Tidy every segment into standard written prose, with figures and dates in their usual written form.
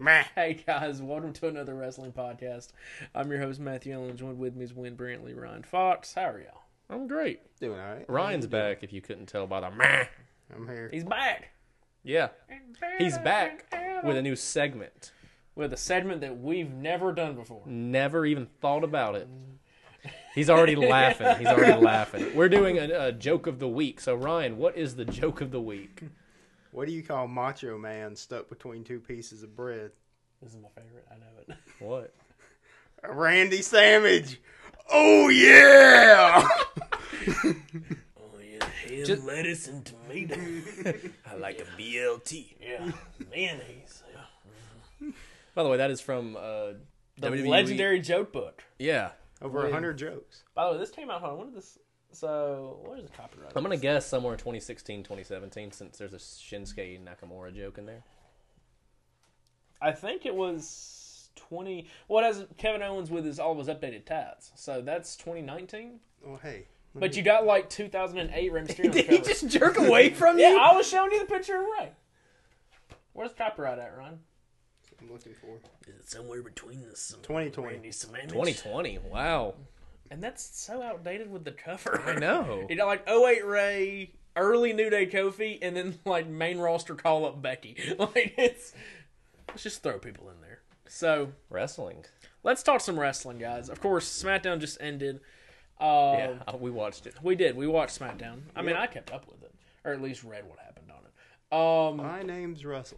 Meh. Hey guys, welcome to another wrestling podcast. I'm your host Matthew Allen. Joined with me is Wynn Brantley, Ryan Fox. How are y'all? I'm great. Doing all right. Ryan's back, if you couldn't tell by the meh. I'm here. He's back. Yeah. He's back with a new segment. With a segment that we've never done before. Never even thought about it. He's already laughing. We're doing a joke of the week. So, Ryan, what is the joke of the week? What do you call Macho Man stuck between two pieces of bread? This is my favorite. I know it. What? A Randy sandwich. Oh, yeah! Oh yeah, ham, lettuce, and tomato. I like a BLT. Yeah, mayonnaise. By the way, that is from The WWE. legendary joke book. Yeah. Over 100 jokes. By the way, this came out. When did this? So, what is the copyright? I'm going to guess somewhere in 2016, 2017, since there's a Shinsuke Nakamura joke in there. I think it was 20. Well, it has Kevin Owens with all of his updated tats. So that's 2019. Oh, hey. But you got like 2008 Rey Mysterio. Did he just jerk away from Yeah, you? I was showing you the picture of Ray. Where's the copyright at, Ryan? I'm looking for. Is it somewhere between the 2020. 2020. Wow. And that's so outdated with the cover. I know. You got like 08 Ray, early New Day Kofi, and then like main roster call up Becky. Like let's just throw people in there. So Wrestling. let's talk some wrestling, guys. Of course, SmackDown just ended. Yeah, we watched it. We did. We watched SmackDown. I mean, I kept up with it, or at least read what happened on it. My name's Russell.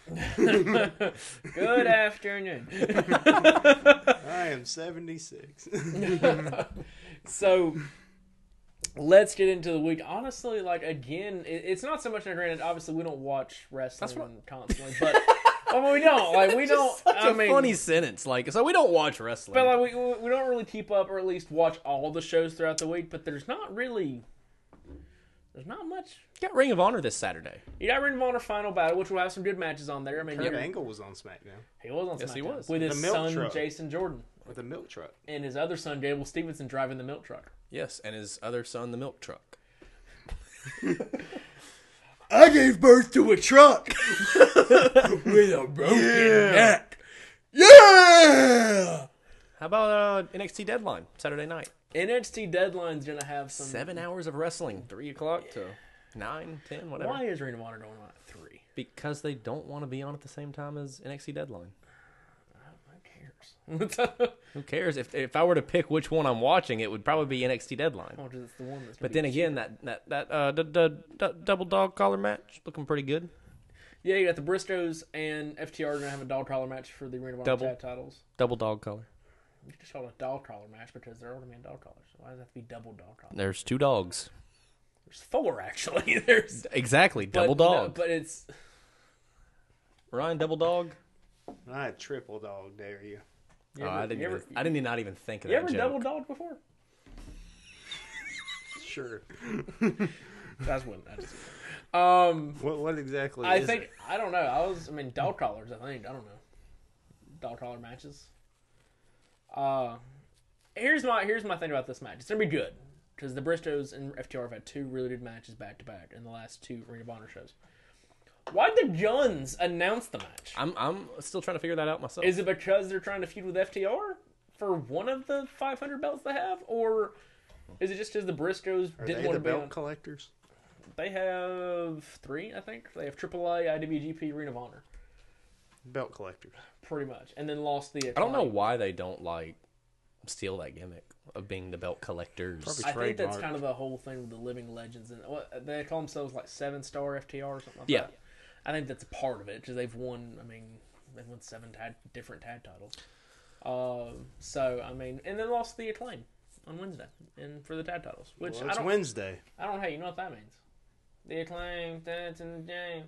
Good afternoon. I am 76. So, let's get into the week. Honestly, like, again, it's not so much, granted, obviously, we don't watch wrestling constantly, but, we don't. Like, we don't, Such a funny sentence. Like, so we don't watch wrestling. But, like, we don't really keep up, or at least watch all the shows throughout the week, but there's not much. You got Ring of Honor this Saturday. You got Ring of Honor Final Battle, which will have some good matches on there. I mean, Kurt Angle was on SmackDown. he was on SmackDown. Yes, he was. With his The milk son, truck. Jason Jordan, With a milk truck. and his other son, Gable Stevenson, driving the milk truck. Yes, and his other son, the milk truck. I gave birth to a truck with a broken neck. Yeah! How about NXT Deadline, Saturday night? NXT Deadline's going to have some... 7 hours of wrestling, 3 o'clock to 9, 10, whatever. Why is Ring of Honor going on at 3? Because they don't want to be on at the same time as NXT Deadline. Who cares? Who cares? If I were to pick which one I'm watching, it would probably be NXT Deadline. Oh, 'cause it's the one that's But then again, that double dog collar match looking pretty good. Yeah, you got the Briscoes and FTR are going to have a dog collar match for the Ring of Honor Double. tag titles. Double dog collar. You just call it a dog collar match because they're already in dog collars. So why does it have to be double dog collar? There's 2 dogs. There's 4, actually. There's Exactly, double but, dog. No, but it's... Ryan, double dog. I had triple dog, dare you. You I ever- didn't not even think of You that ever joke. double dog before? Sure. That's what that is. What exactly I is think it? I don't know. Dog collars. I don't know. Dog collar matches. Here's my thing about this match. It's gonna be good because the Briscoes and FTR have had 2 really good matches back to back in the last 2 Ring of Honor shows. Why'd the Guns announce the match? I'm still trying to figure that out myself. Is it because they're trying to feud with FTR for one of the 500 belts they have, or is it just because the Briscoes Are didn't they want the to be belt on? collectors? They have 3, I think. They have AAA, IWGP, Ring of Honor, Belt collectors. pretty much, and then lost the. I don't know why they don't steal that gimmick of being the belt collectors. Probably I think that's trademarked. kind of the whole thing with the living legends, and what they call themselves like 7-star FTR or something like Yeah. that. I think that's a part of it because they've won. I mean, they've won 7 different tag titles. So I mean, and then lost the Acclaim on Wednesday and for the tag titles, which Well, I it's don't. Wednesday. I don't. Hey, you know what that means? The Acclaim, that's in the game,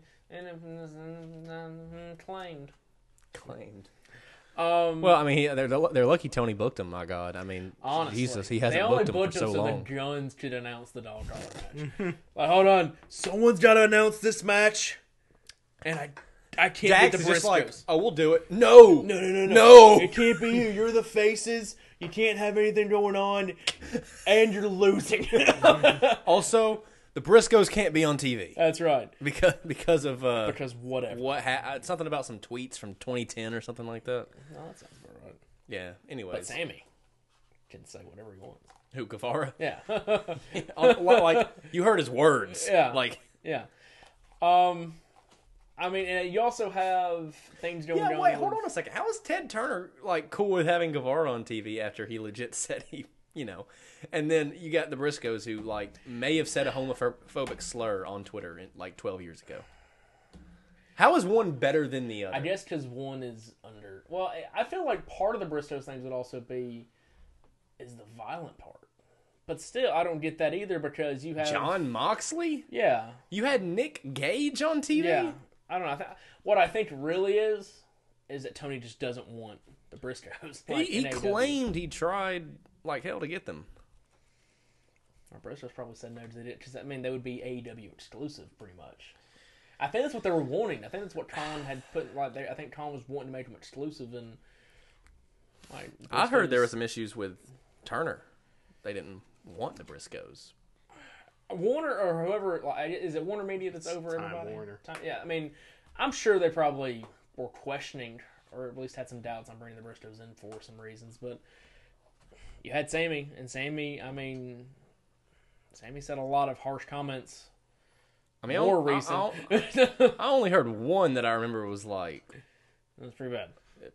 and claimed. Claimed. Well, Well, I mean, they're lucky Tony booked him. My God, I mean, honestly, Jesus, he they hasn't only booked him for booked so so long. the Guns could announce the dog collar match. Like, hold on, someone's got to announce this match, and I can't get the Briscoes. oh, we'll do it. No, No. It can't be you. You're the faces. You can't have anything going on, and you're losing. Also, The Briscoes can't be on TV That's right. because of Because whatever. something about some tweets from 2010 or something like that. No, that sounds about right. Yeah. But Anyways, Sammy can say whatever he wants. who Guevara? Yeah. Like you heard his words. Yeah. Like Yeah. I mean, and you also have things going on. Wait, hold on a second. How is Ted Turner like cool with having Guevara on TV after he legit said he, and then you got the Briscoes who like may have said a homophobic slur on Twitter like 12 years ago. How is one better than the other? I guess because one is under. Well, I feel like part of the Briscoes things would also be is the violent part, but still, I don't get that either because you have John Moxley. Yeah. You had Nick Gage on TV. Yeah. I don't know. What I think really is that Tony just doesn't want the Briscoes. Like, he claimed he tried like hell to get them. Our Briscoes probably said no to it because, I mean, they would be AEW exclusive pretty much. I think that's what they were wanting. I think that's what Khan had put. Like, I think Khan was wanting to make them exclusive. And like, I heard there were some issues with Turner. They didn't want the Briscoes. Warner or whoever, like, is it Warner Media that's over Time everybody? Warner. Yeah, I mean, I'm sure they probably were questioning, or at least had some doubts on bringing the Briscoes in for some reasons. But you had Sammy, and Sammy, I mean, Sammy said a lot of harsh comments. I mean, more recent. I only heard one that I remember was like, That was pretty bad.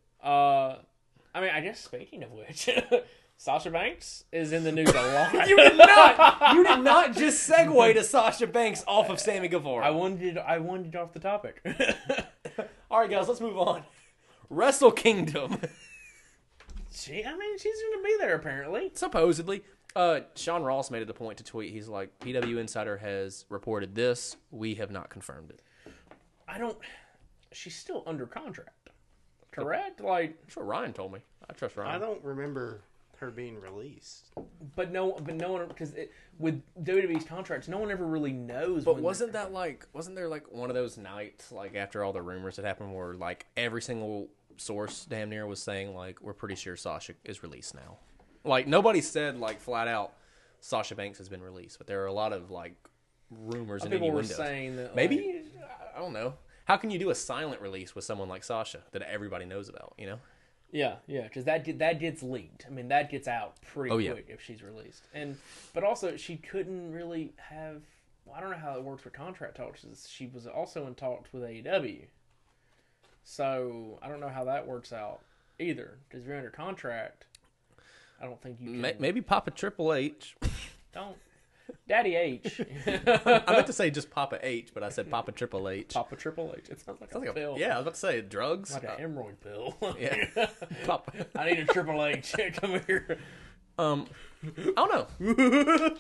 I mean, I guess speaking of which, Sasha Banks is in the news a lot. You did not just segue to Sasha Banks off of Sammy Guevara. I wanted off the topic. All right, guys, let's move on. Wrestle Kingdom. She's going to be there apparently. Supposedly. Sean Ross made it a point to tweet. He's like, PW Insider has reported this. We have not confirmed it. She's still under contract. Correct? Like, That's what Ryan told me. I trust Ryan. I don't remember her being released. but no one, because with WWE's contracts, no one ever really knows. But when wasn't there like one of those nights, like after all the rumors that happened, where like every single source damn near was saying like, we're pretty sure Sasha is released now. Like nobody said like flat out Sasha Banks has been released, but there are a lot of like rumors and people were innuendos. saying that Maybe I don't know. How can you do a silent release with someone like Sasha that everybody knows about? You know? Yeah, because that gets leaked. I mean, that gets out pretty quick if she's released. But also, she couldn't really have. Well, I don't know how it works for contract talks. She was also in talks with AEW, so I don't know how that works out either. Because if you're under contract, I don't think you can. Maybe Papa Triple H. Don't. Daddy H. I meant to say just Papa H, but I said Papa Triple H. Papa Triple H. It sounds like a pill. Yeah, I was about to say drugs. Like an hemorrhoid pill. Yeah. Papa. I need a Triple H. Come here. I don't know.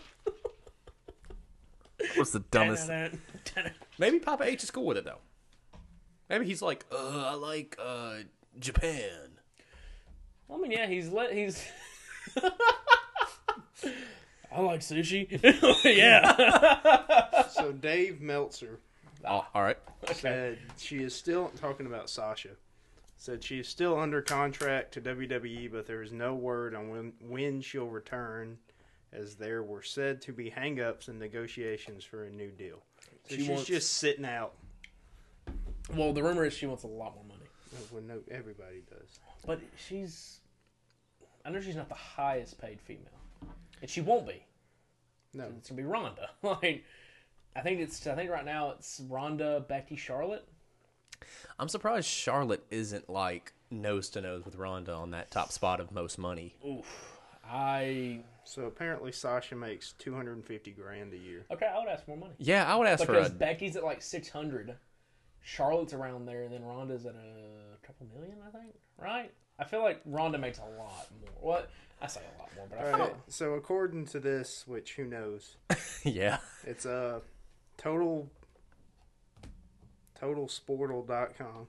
What's the dumbest? Maybe Papa H is cool with it though. Maybe he's like, I like Japan. I mean, yeah, he's I like sushi. Yeah. So Dave Meltzer Oh, all right. said she is still talking about Sasha. Said she is still under contract to WWE, but there is no word on when she'll return, as there were said to be hang-ups in negotiations for a new deal. So she's just sitting out. Well, the rumor is she wants a lot more money. Well, no, everybody does. But I know she's not the highest paid female. And she won't be. No. It's going to be Ronda. Like, I think right now it's Ronda, Becky, Charlotte. I'm surprised Charlotte isn't like nose to nose with Ronda on that top spot of most money. Oof. So apparently Sasha makes $250,000 a year. Okay, I would ask more money. Yeah, I would ask Because for Becky's at like 600, Charlotte's around there, and then Ronda's at a couple million, I think. Right? I feel like Ronda makes a lot more. What? I say a lot more, but I feel Right. So according to this, which who knows, yeah. it's totalsportal.com.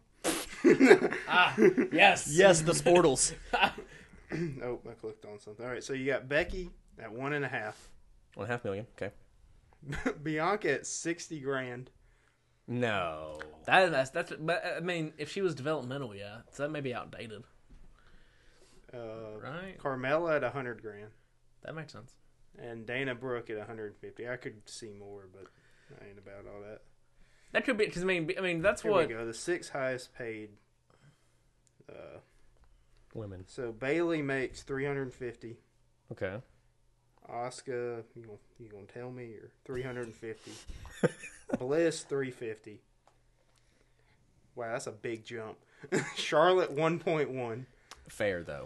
yes. Yes, the Sportles. Oh, I clicked on something. All right, so you got Becky at 1.5, 1.5 million. Okay. Bianca at $60,000. No. That's. But I mean, if she was developmental, yeah, so that may be outdated. Right. Carmella at $100,000, That makes sense. And Dana Brooke at 150. I could see more, but I ain't about all that. That could be because I mean that's Here what. we go. The 6 highest paid Women. So Bailey makes 350. Okay. Asuka, you gonna tell me, or 350. Bliss 350. Wow, that's a big jump. Charlotte 1.1. Fair though.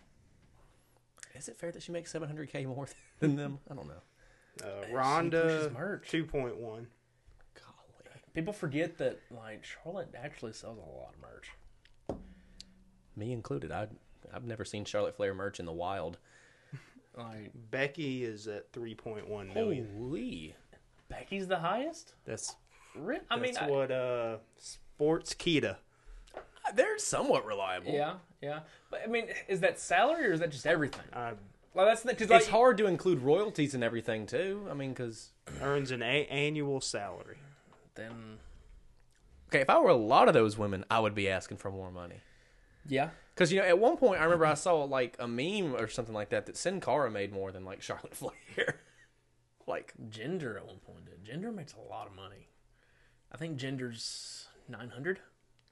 Is it fair that she makes $700K more than them? I don't know. Ronda merch. 2.1. Golly. People forget that like Charlotte actually sells a lot of merch. Me included. I've never seen Charlotte Flair merch in the wild. Like Becky is at 3.1 million. Holy. Becky's the highest. That's I mean, That's what Sports Kita. they're somewhat reliable. yeah. But I mean, is that salary or is that just everything? Uh, Well, that's because It's hard to include royalties and everything too. I mean, because earns an annual salary. Then okay, if I were a lot of those women, I would be asking for more money. yeah. Because at one point I remember I saw like a meme or something like that Sin Cara made more than like Charlotte Flair. Like Jinder at one point did. Jinder makes a lot of money. I think Jinder's 900.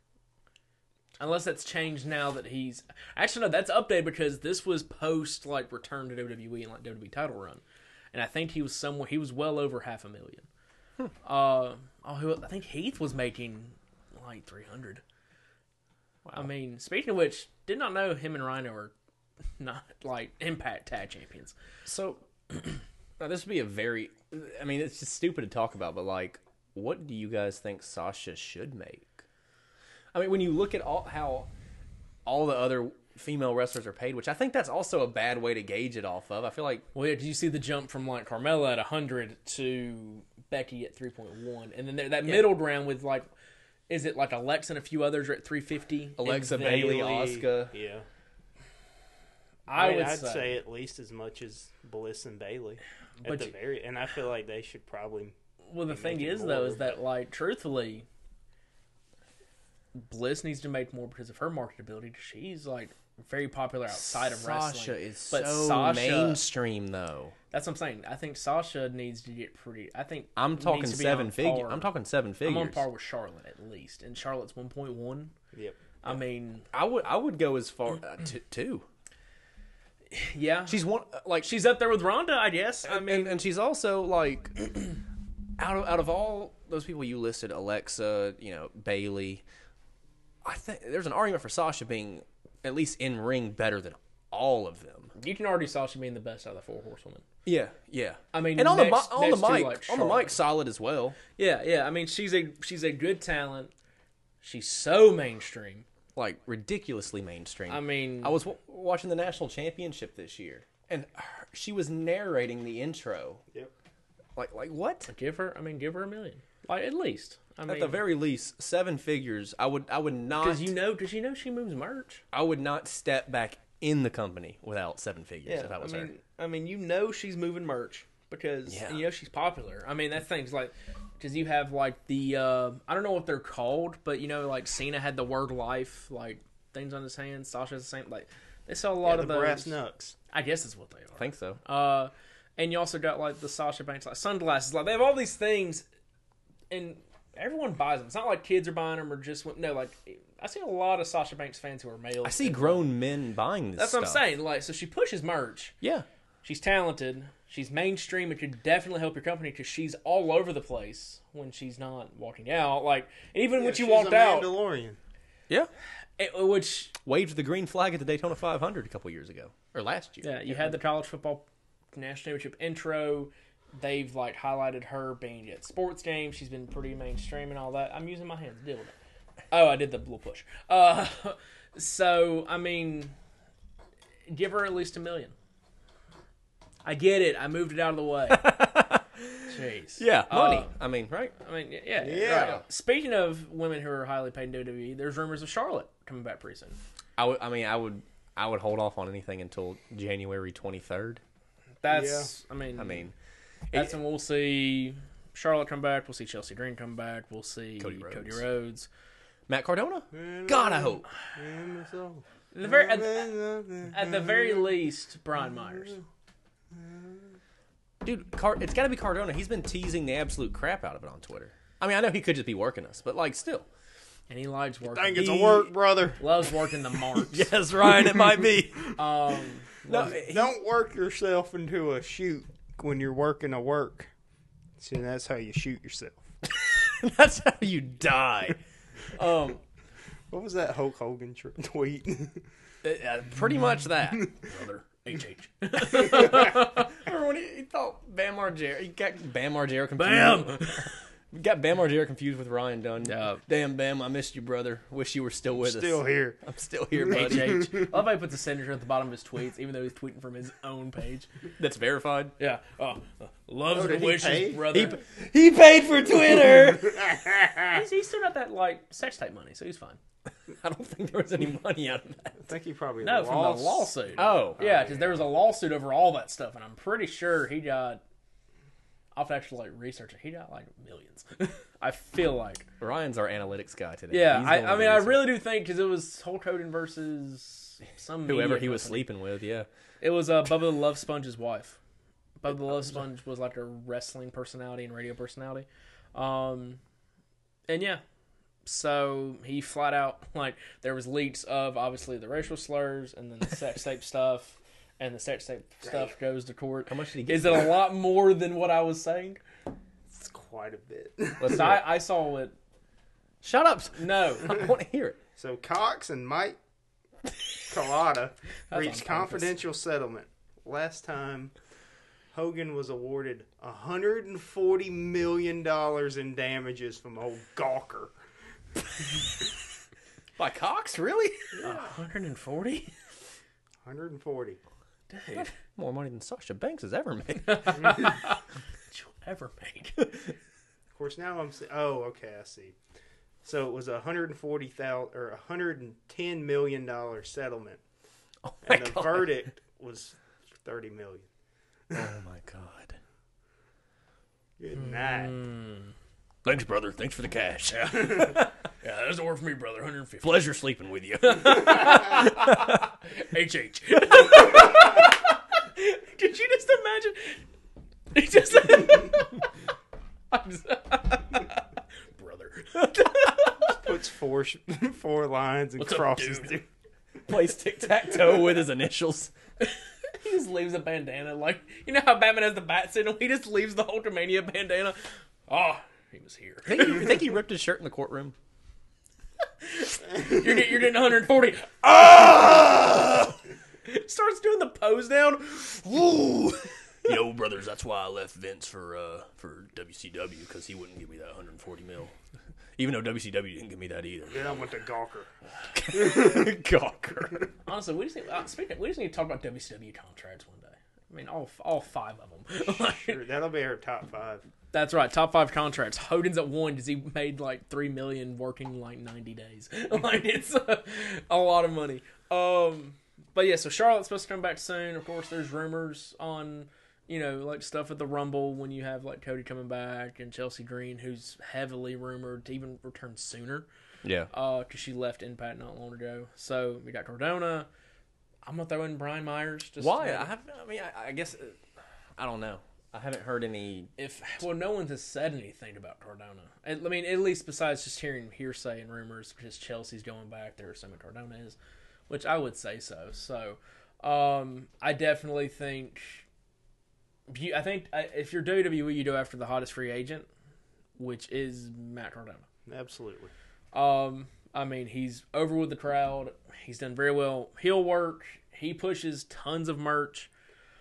Unless that's changed now that he's actually no, that's updated because this was post like return to WWE and like WWE title run, and I think he was well over $500,000. I think Heath was making like 300. Wow. I mean, speaking of which, did not know him and Rhino are not like Impact Tag Champions. so. Now this would be it's just stupid to talk about, but like, what do you guys think Sasha should make? I mean, when you look at how all the other female wrestlers are paid, which I think that's also a bad way to gauge it off of. I feel like, well, yeah, did you see the jump from like Carmella at 100 to Becky at 3.1, and then that middle ground with like, is it like Alexa and a few others are at 350? Alexa, And then- Bailey, Asuka. Yeah. I'd say at least as much as Bliss and Bailey. But And I feel like they should probably. Well, the thing making is, more. though, is that, like, truthfully, Bliss needs to make more because of her marketability. She's, like, very popular outside of wrestling. Sasha is But so Sasha- mainstream, though. That's what I'm saying. I think Sasha needs to get pretty. I'm talking needs to be 7 on figures. par. I'm talking 7 figures. I'm on par with Charlotte at least, and Charlotte's 1.1. Yep. I mean, I would go as far to 2. yeah, She's one like she's up there with Ronda, I guess. I mean, and she's also like out of all those people you listed, Alexa, Bailey. I think there's an argument for Sasha being at least in ring better than all of them. you can already Sasha being the best out of the 4 horsewomen. Yeah. I mean, and on next the to, mic, like, on the mic, Charlotte. solid as well. Yeah. I mean, she's a good talent. She's so mainstream. Like ridiculously mainstream. I mean, I was watching the national championship this year, and she was narrating the intro. Yep. Like what? give her $1 million, like at least. I mean, At the very least, 7 figures. I would not because you know she moves merch. I would not step back in the company without 7 figures if I was her. I mean, she's moving merch because she's popular. I mean, that thing's like because you have like the I don't know what they're called, but like Cena had the word life like things on his hands. Sasha has the same like they sell a lot of the those. brass knucks. I guess that's what they are. I think so. And you also got like the Sasha Banks like sunglasses. Like they have all these things, and everyone buys them. It's not like kids are buying them or just like I see a lot of Sasha Banks fans who are males. I see grown men buying this That's stuff. what I'm saying. Like, so she pushes merch. Yeah. She's talented. She's mainstream. It could definitely help your company because she's all over the place when she's not walking out. Like, even when she she's walked a out, Mandalorian. Yeah. which Waved the green flag at the Daytona 500 a couple years ago. Or last year. yeah, you had the college football national championship intro. They've like highlighted her being at sports games. She's been pretty mainstream and all that. I'm using my hands to deal with it. Oh, I did the little push. So I mean, give her at least $1 million. I get it. I moved it out of the way. Jeez. Yeah, money. I mean, right? I mean, yeah. Yeah. Right. Speaking of women who are highly paid in WWE, there's rumors of Charlotte coming back pretty soon. I would hold off on anything until January 23rd. That's. I mean, That's when we'll see Charlotte come back. We'll see Chelsea Green come back. We'll see Cody Cody Rhodes. Rhodes. Matt Cardona? God, I hope. At the very least, Brian Myers. Dude, it's got to be Cardona. He's been teasing the absolute crap out of it on Twitter. I mean, I know he could just be working us, but like, still. And he likes working. I think it's a work, brother. Loves working the marks. Yes, Ryan, it might be. No, Don't work yourself into a shoot when you're working a work. See, that's how you shoot yourself. That's how you die. What was that Hulk Hogan tweet? Pretty much that. brother. HH. Remember when he thought Bam Margera? He got Bam Margera confused. Bam! Got Bam Margera confused with Ryan Dunn. Yeah. Damn, Bam, I missed you, brother. Wish you were still with us. Still here. I'm still here, buddy. HH. I love how he puts a signature at the bottom of his tweets, even though he's tweeting from his own page. That's verified. Yeah. Loves did and he wishes, pay? brother. He paid for Twitter. He's still got that, like, sex tape money, so he's fine. I don't think there was any money out of that. I think he probably No, lost. from the lawsuit. Oh. Yeah, because there was a lawsuit over all that stuff, and I'm pretty sure he got... I'll have to actually, like, research it. He got, like, millions. I feel like. Ryan's our analytics guy today. Yeah, He's the one I mean, who I researched really do think, because it was Hulk Hogan versus some whoever media he was company. sleeping with, yeah. It was Bubba the Love Sponge's wife. Bubba the Love Sponge was like a wrestling personality and radio personality. And yeah, so he flat out, like, there was leaks of obviously the racial slurs and then the sex tape stuff, and the sex tape stuff goes to court. How much did he get? Is it a lot more than what I was saying? It's quite a bit. Let's I saw it. Shut up. No. I want to hear it. So Cox and Mike Collada on reached purpose. confidential settlement. Last time, Hogan was awarded $140 million in damages from old Gawker. By Cox, really? 140? 140. Dude. More money than Sasha Banks has ever made. Ever made. Of course, now oh, okay, I see. So it was $110 million settlement, Oh my and the God. verdict was $30 million. Oh my God. Good night. Thanks, brother. Thanks for the cash. Yeah, that doesn't work for me, brother. 150. Pleasure sleeping with you. HH. Could you just imagine? He just brother. Puts four lines and What's up, crosses. dude? Plays tic-tac-toe with his initials. He just leaves a bandana, like, you know how Batman has the bat signal? He just leaves the Hulkamania bandana. Oh, he was here. You think he ripped his shirt in the courtroom? You're getting 140. Ah! Starts doing the pose down. Woo! You know, brothers, that's why I left Vince for WCW, because he wouldn't give me that 140 mil. Even though WCW didn't give me that either. Then I went to Gawker. Gawker. Honestly, we just need to talk about WCW contracts one day. I mean, all five of them. Sure, that'll be our top 5. That's right, top 5 contracts. Hogan's at 1 because he made like $3 million working like 90 days. Like, it's a lot of money. But yeah, so Charlotte's supposed to come back soon. Of course, there's rumors on, you know, like stuff at the Rumble when you have like Cody coming back and Chelsea Green, who's heavily rumored to even return sooner. Yeah. Because she left Impact not long ago. So we got Cardona. I'm gonna throw in Brian Myers. Just Why? I guess I don't know. I haven't heard any. No one has said anything about Cardona. I mean, at least besides just hearing hearsay and rumors, because Chelsea's going back, they're assuming Cardona is, which I would say so. So, I definitely think. I think if you're WWE, you go after the hottest free agent, which is Matt Cardona. Absolutely. I mean, he's over with the crowd. He's done very well heel work. He pushes tons of merch.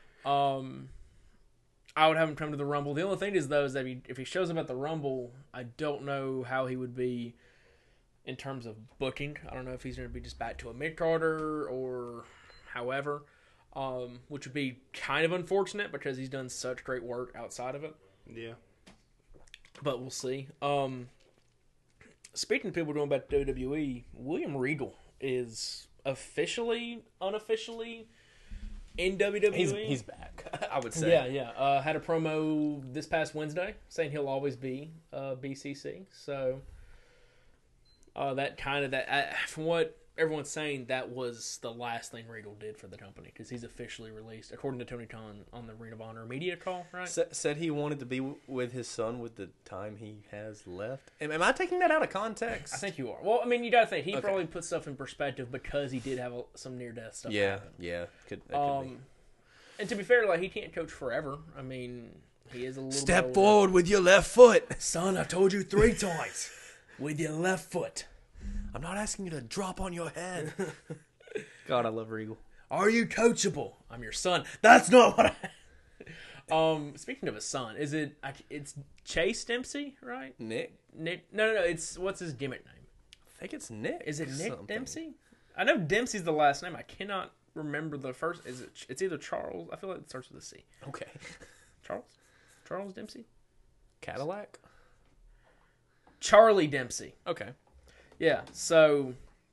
I would have him come to the Rumble. The only thing is, though, is that if he shows up at the Rumble, I don't know how he would be in terms of booking. I don't know if he's going to be just back to a mid-carder or however, which would be kind of unfortunate because he's done such great work outside of it. Yeah. But we'll see. Speaking of people going back to WWE, William Regal is unofficially in WWE. He's back. I would say. Yeah. Had a promo this past Wednesday saying he'll always be BCC. So that kind of from what everyone's saying that was the last thing Regal did for the company because he's officially released, according to Tony Khan on the Ring of Honor media call, right? Said he wanted to be with his son with the time he has left. Am I taking that out of context? I think you are. Well, I mean, you got to think he probably put stuff in perspective because he did have some near-death stuff happen. Yeah. Could be. And to be fair, like, he can't coach forever. I mean, he is a little Step forward with your left foot. Son, I told you 3 times. With your left foot. I'm not asking you to drop on your head. God, I love Regal. Are you coachable? I'm your son. That's not what I... Speaking of his son, it's Chase Dempsey, right? Nick? No, it's, what's his gimmick name? I think it's Nick. Is it Nick something. Dempsey? I know Dempsey's the last name. I cannot remember the first. It's either Charles. I feel like it starts with a C. Okay. Charles Dempsey? Cadillac? Charlie Dempsey. Okay. Yeah, so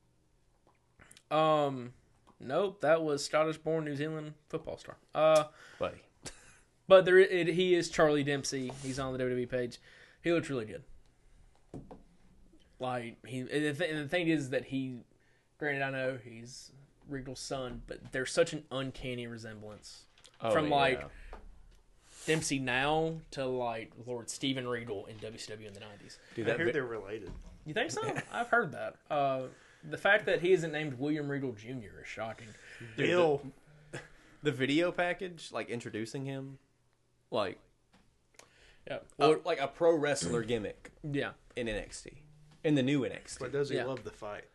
nope, that was Scottish-born New Zealand football star. Buddy. But he is Charlie Dempsey. He's on the WWE page. He looks really good. Like the thing is that granted, I know he's Regal's son, but there's such an uncanny resemblance from Dempsey now to like Lord Steven Regal in WCW in the 90s. Dude, I hear they're related. You think so? I've heard that. The fact that he isn't named William Regal Jr. is shocking. Bill. The video package, like introducing him, like, yeah, like a pro wrestler gimmick. Yeah, in NXT, in the new NXT. But does he love the fight?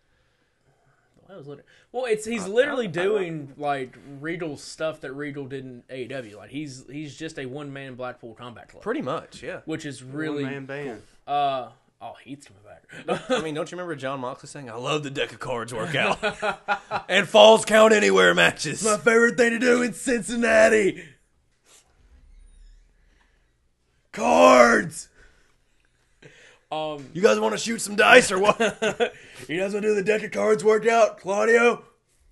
Well, he's literally doing like Regal's stuff that Regal did in AEW. Like he's just a one man Blackpool Combat Club. Pretty much, yeah. Which is really one man band. Cool. Heat's coming back. I mean, don't you remember John Moxley saying, "I love the deck of cards workout and falls count anywhere matches. My favorite thing to do in Cincinnati. Cards." You guys want to shoot some dice or what? You guys want to do the deck of cards workout, Claudio?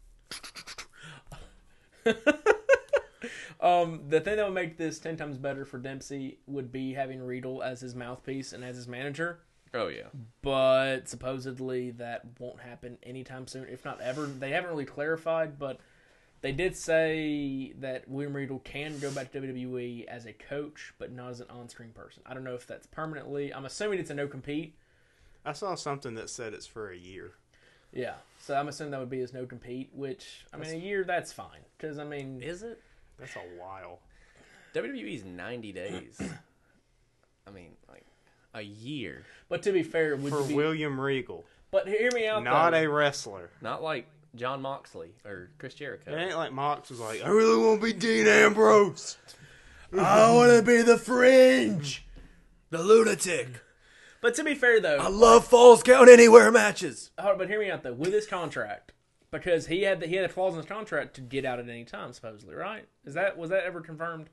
The thing that would make this 10 times better for Dempsey would be having Regal as his mouthpiece and as his manager. Oh, yeah. But supposedly that won't happen anytime soon, if not ever. They haven't really clarified, but they did say that William Regal can go back to WWE as a coach, but not as an on-screen person. I don't know if that's permanently. I'm assuming it's a no-compete. I saw something that said it's for a year. Yeah, so I'm assuming that would be his no-compete, which, I mean, a year, that's fine. Because, I mean... Is it? That's a while. WWE's 90 days. I mean, like, a year. But to be fair... For William Regal. But hear me out, Not though. a wrestler. Not like John Moxley or Chris Jericho. It ain't like Mox was like, I really want to be Dean Ambrose. I want to be the Fringe. The Lunatic. But to be fair, though... I love Falls Count Anywhere matches. But hear me out, though. With his contract... Because he had a clause in his contract to get out at any time, supposedly, right? Was that ever confirmed?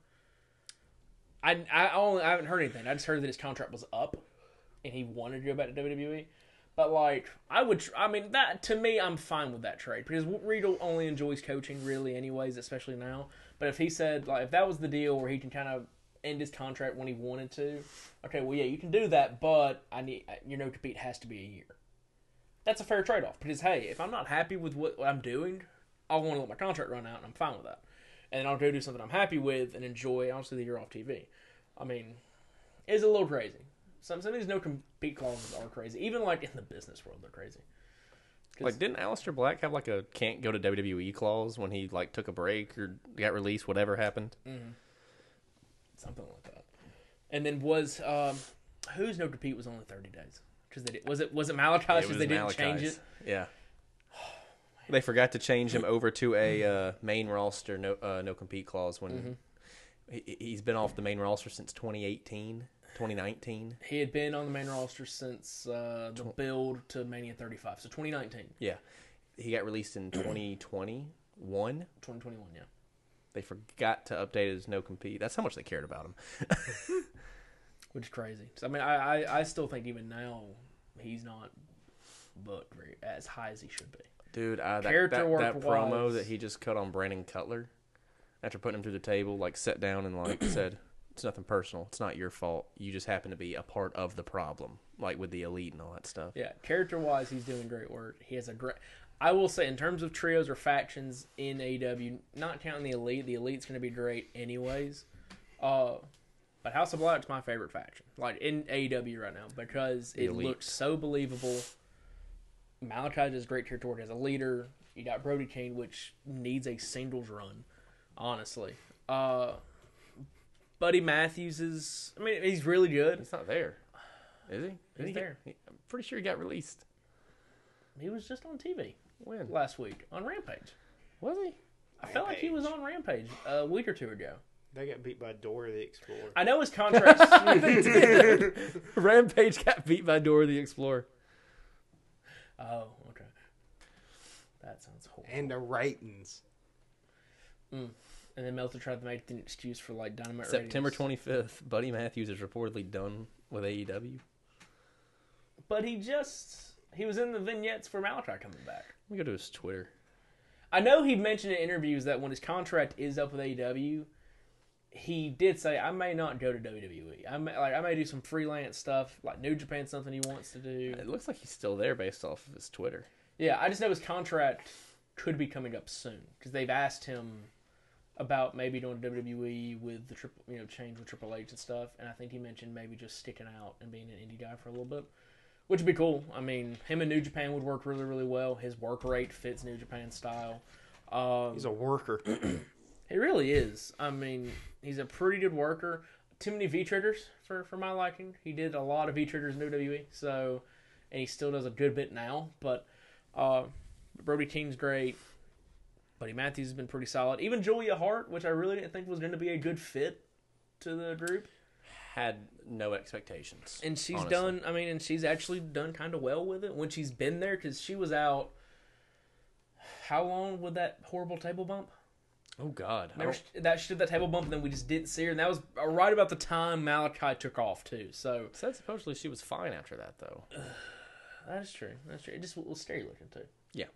I haven't heard anything. I just heard that his contract was up, and he wanted to go back to WWE. But like, that to me, I'm fine with that trade because Regal only enjoys coaching, really, anyways, especially now. But if he said like if that was the deal where he can kind of end his contract when he wanted to, okay, well, yeah, you can do that, but your no-compete has to be a year. That's a fair trade-off because, hey, if I'm not happy with what I'm doing, I want to let my contract run out, and I'm fine with that. And then I'll go do something I'm happy with and enjoy, honestly, the year off TV. I mean, it's a little crazy. Some of these no-compete clauses are crazy. Even, like, in the business world, they're crazy. Like, didn't Aleister Black have, like, a can't go to WWE clause when he, like, took a break or got released, whatever happened? Mm-hmm. Something like that. And then whose no-compete was only 30 days? Was it Malachi's because they didn't change it? Yeah. They forgot to change him over to a main roster no compete clause when he's been off the main roster since 2019. He had been on the main roster since the build to Mania 35, so 2019. Yeah. He got released in 2021. 2021, yeah. They forgot to update his no compete. That's how much they cared about him. Which is crazy. So, I mean, I still think even now he's not booked as high as he should be. Dude, that work promo that he just cut on Brandon Cutler after putting him through the table, like sat down and like said, "It's nothing personal. It's not your fault. You just happen to be a part of the problem, like with the Elite and all that stuff." Yeah, character-wise, he's doing great work. He has I will say, in terms of trios or factions in AEW, not counting the Elite's going to be great anyways. But House of Black's my favorite faction, like in AEW right now, because it looks so believable. Malachi does great territory as a leader. You got Brody King, which needs a singles run, honestly. Buddy Matthews is, I mean, he's really good. He's not there, is he? He's there. I'm pretty sure he got released. He was just on TV. When? Last week on Rampage. Was he? I felt like he was on Rampage a week or two ago. They got beat by Dora the Explorer. I know his contract. They did. Rampage got beat by Dora the Explorer. Oh, okay. That sounds horrible. And the ratings. And then Meltzer tried to make an excuse for like Dynamite September ratings. 25th, Buddy Matthews is reportedly done with AEW. But he was in the vignettes for Malachi coming back. Let me go to his Twitter. I know he mentioned in interviews that when his contract is up with AEW, he did say, I may not go to WWE. I may do some freelance stuff, like New Japan, something he wants to do. It looks like he's still there based off of his Twitter. Yeah, I just know his contract could be coming up soon because they've asked him about maybe doing WWE with the change with Triple H and stuff, and I think he mentioned maybe just sticking out and being an indie guy for a little bit, which would be cool. I mean, him and New Japan would work really, really well. His work rate fits New Japan style. He's a worker. He really is. I mean, he's a pretty good worker. Too many V-triggers for my liking. He did a lot of V-triggers in WWE, and he still does a good bit now, but Brody King's great. Buddy Matthews has been pretty solid. Even Julia Hart, which I really didn't think was going to be a good fit to the group. Had no expectations. And she's honestly. and she's actually done kind of well with it when she's been there, because she was out, how long with that horrible table bump? Oh, God. Remember she did that table bump and then we just didn't see her, and that was right about the time Malachi took off, too. So Said supposedly she was fine after that, though. That's true. It just was scary looking, too. Yeah.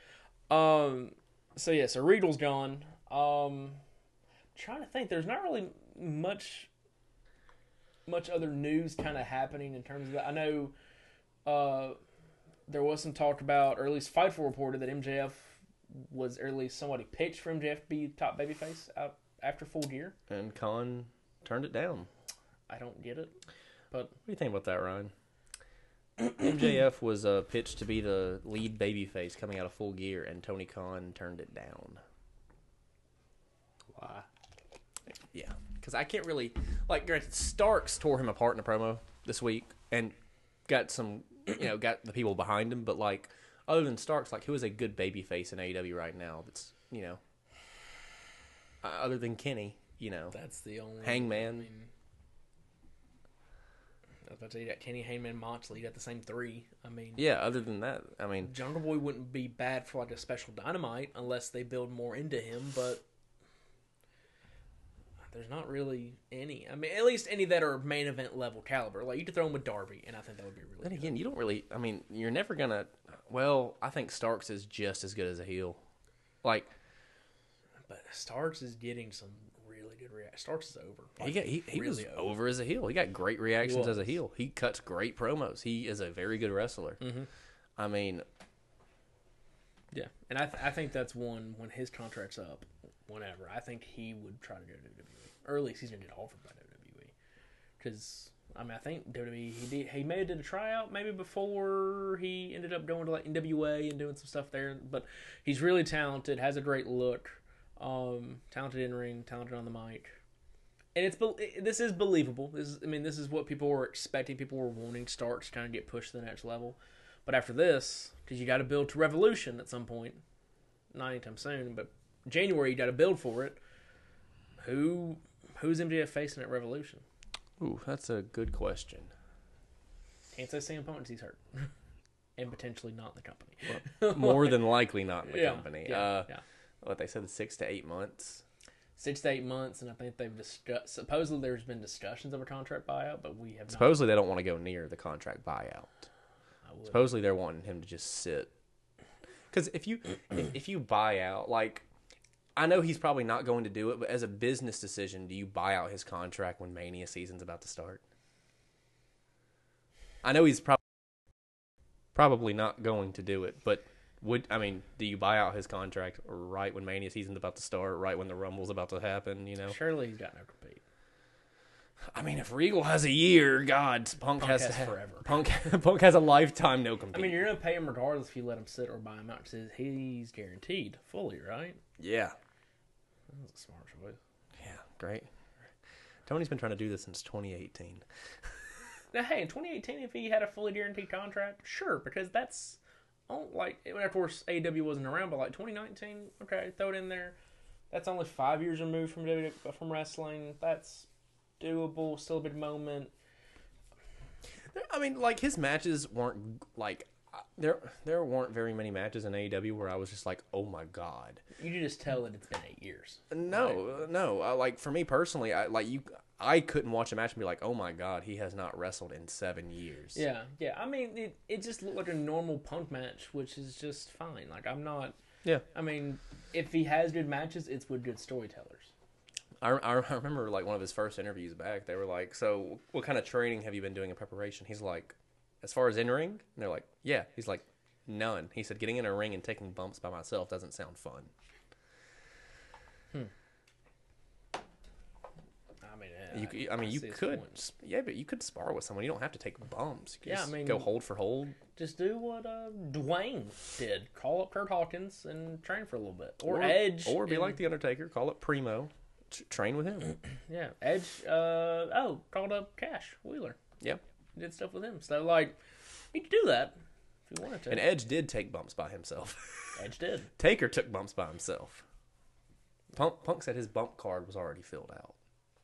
So Regal's gone. Trying to think. There's not really much other news kind of happening in terms of that. I know there was some talk about, or at least Fightful reported that MJF was, or at least somebody pitched for MJF to be top babyface out after Full Gear. And Khan turned it down. I don't get it. But what do you think about that, Ryan? MJF was pitched to be the lead babyface coming out of Full Gear, and Tony Khan turned it down. Why? Yeah, because I can't really... Like, granted, Starks tore him apart in a promo this week, and got some, got the people behind him, but, like, other than Starks, like, who is a good babyface in AEW right now that's, other than Kenny, that's the only... Hangman... I was about to say that Kenny, Hangman, Moxley got the same three. I mean, yeah. Other than that, I mean, Jungle Boy wouldn't be bad for like a special Dynamite unless they build more into him. But there's not really any. I mean, at least any that are main event level caliber. Like you could throw him with Darby, and I think that would be really. Then again, you don't really. I mean, you're never gonna. Well, I think Starks is just as good as a heel. Like, but Starks is getting some really good reaction. Starks is over. Like, he really was over as a heel. He got great reactions as a heel. He cuts great promos. He is a very good wrestler. Mm-hmm. I mean, yeah, and I think that's one when his contract's up. Whenever I think he would try to go to WWE, or at least he's gonna get offered by WWE. Because I mean, I think WWE he may have did a tryout maybe before he ended up going to like NWA and doing some stuff there. But he's really talented, has a great look. Talented in ring, talented on the mic, and this is believable. This is what people were expecting. People were wanting Starks to kind of get pushed to the next level. But after this, because you got to build to Revolution at some point, not anytime soon, but January you got to build for it. Who's MJF facing at Revolution? Ooh, that's a good question. Can't say CM Punk's he's hurt, and potentially not in the company. Well, more than likely not in the company. Yeah. What they said, 6 to 8 months. 6 to 8 months, and I think they've discussed. Supposedly, there's been discussions of a contract buyout, but we have. Supposedly, they don't want to go near the contract buyout. Supposedly, they're wanting him to just sit. Because if you buy out, like, I know he's probably not going to do it, but as a business decision, do you buy out his contract when Mania season's about to start? I know he's probably not going to do it, but Do you buy out his contract right when Mania season's about to start, right when the Rumble's about to happen? You know, surely he's got no compete. I mean, if Regal has a year, God, Punk has forever. Punk has a lifetime no compete. I mean, you're gonna pay him regardless if you let him sit or buy him out. Because he's guaranteed fully, right? Yeah, That's a smart choice. Yeah, great. Tony's been trying to do this since 2018. Now, hey, in 2018, if he had a fully guaranteed contract, sure, because that's of course, AEW wasn't around, but like 2019, okay, throw it in there. That's only 5 years removed from wrestling. That's doable, still a big moment. I mean, like, his matches weren't like there weren't very many matches in AEW where I was just like, oh my god. You can just tell that it's been 8 years. No. Like, for me personally, I couldn't watch a match and be like, oh my god, he has not wrestled in 7 years. Yeah. I mean, it just looked like a normal Punk match, which is just fine. Like, I'm not. Yeah. I mean, if he has good matches, it's with good storytellers. I remember, like, one of his first interviews back, they were like, so what kind of training have you been doing in preparation? He's like, as far as in-ring? And they're like, yeah. He's like, none. He said, getting in a ring and taking bumps by myself doesn't sound fun. You could. Yeah, but you could spar with someone. You don't have to take bumps. You can just go hold for hold. Just do what Dwayne did. Call up Kurt Hawkins and train for a little bit. Or Edge. Or be like The Undertaker. Call up Primo. Train with him. Yeah. Edge, called up Cash Wheeler. Yep. Did stuff with him. So, like, you could do that if you wanted to. And Edge did take bumps by himself. Edge did. Taker took bumps by himself. Punk said his bump card was already filled out.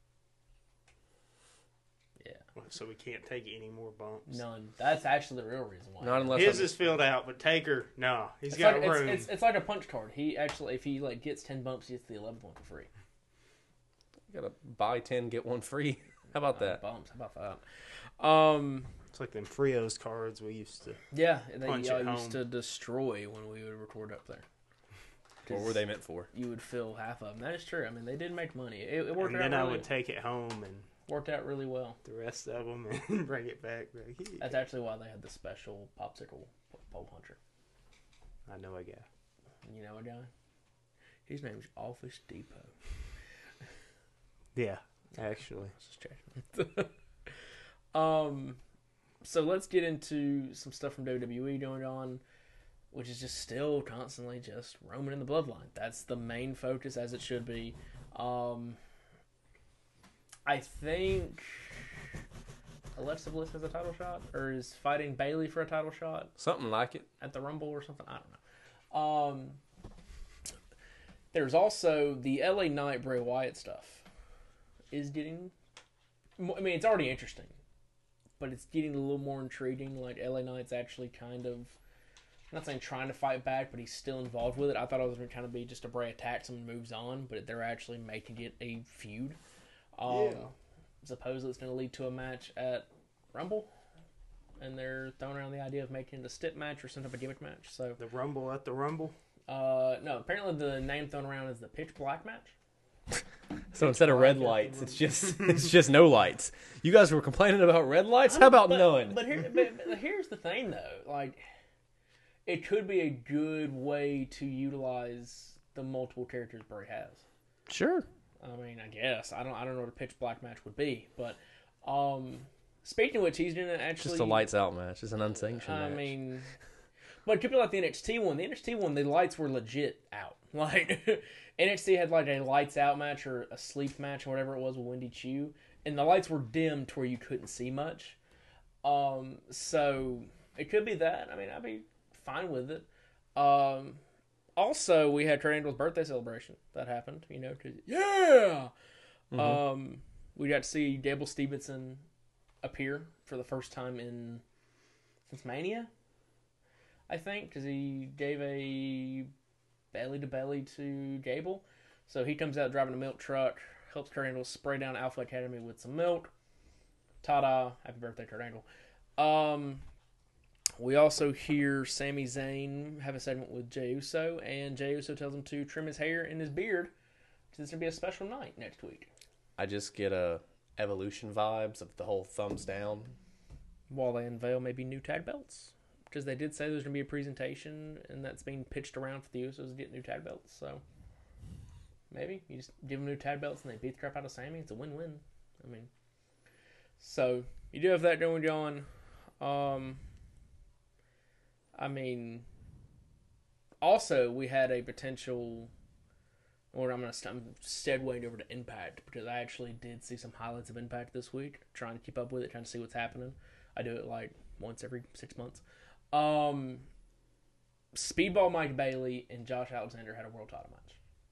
Yeah. So we can't take any more bumps? None. That's actually the real reason why. Not unless his is filled out, but Taker, no. He's got room. It's like a punch card. He actually, if he like gets 10 bumps, he gets the 11th one for free. You gotta buy 10, get one free. How about that? Bumps. How about that? It's like them Frios cards we used to. Yeah, they used to destroy when we would record up there. What were they meant for? You would fill half of them. That is true. I mean, they did make money. It worked and out. then I would take it home and worked out really well. The rest of them and bring it back. That's actually why they had the special popsicle pole puncher. I know a guy. You know a guy? His name's Office Depot. Yeah, actually. Just checking. So let's get into some stuff from WWE going on, which is just still constantly just roaming in the bloodline. That's the main focus, as it should be. I think Alexa Bliss has a title shot, or is fighting Bayley for a title shot. Something like it. At the Rumble or something. I don't know. There's also the LA Knight Bray Wyatt stuff. Is getting... I mean, it's already interesting, but it's getting a little more intriguing. Like, LA Knight's actually kind of... I'm not saying trying to fight back, but he's still involved with it. I thought it was going to kind of be just a Bray attacks him and moves on, but they're actually making it a feud. Supposedly it's going to lead to a match at Rumble, and they're throwing around the idea of making it a stip match or some type of gimmick match. So the Rumble at the Rumble? No, apparently the name thrown around is the Pitch Black match. So instead of red lights, it's just no lights. You guys were complaining about red lights? How about none? But here's the thing, though. Like, it could be a good way to utilize the multiple characters Bray has. Sure. I mean, I guess I don't know what a pitch black match would be, but speaking of which, he's doing actually just a lights out match. It's an unsanctioned match. I mean, but it could be like the NXT one. The NXT one, the lights were legit out. Like NXT had like a lights out match or a sleep match or whatever it was with Wendy Chu, and the lights were dimmed to where you couldn't see much. So it could be that. I mean, I'd be fine with it. Also, we had Kurt Angle's birthday celebration that happened. You know, yeah. Mm-hmm. We got to see Gable Stevenson appear for the first time since Mania, I think, because he gave a belly to belly to Gable. So he comes out driving a milk truck, helps Kurt Angle spray down Alpha Academy with some milk. Ta-da! Happy birthday, Kurt Angle. We also hear Sami Zayn have a segment with Jey Uso, and Jey Uso tells him to trim his hair and his beard because it's going to be a special night next week. I just get Evolution vibes of the whole thumbs down. While they unveil maybe new tag belts. because they did say there's going to be a presentation, and that's being pitched around for the Usos to get new tag belts. So maybe you just give them new tag belts and they beat the crap out of Sammy. It's a win-win. I mean, so you do have that going on. I mean, also we had a potential, or I'm segueing over to Impact, because I actually did see some highlights of Impact this week, trying to keep up with it, trying to see what's happening. I do it like once every 6 months. Speedball Mike Bailey and Josh Alexander had a world title match.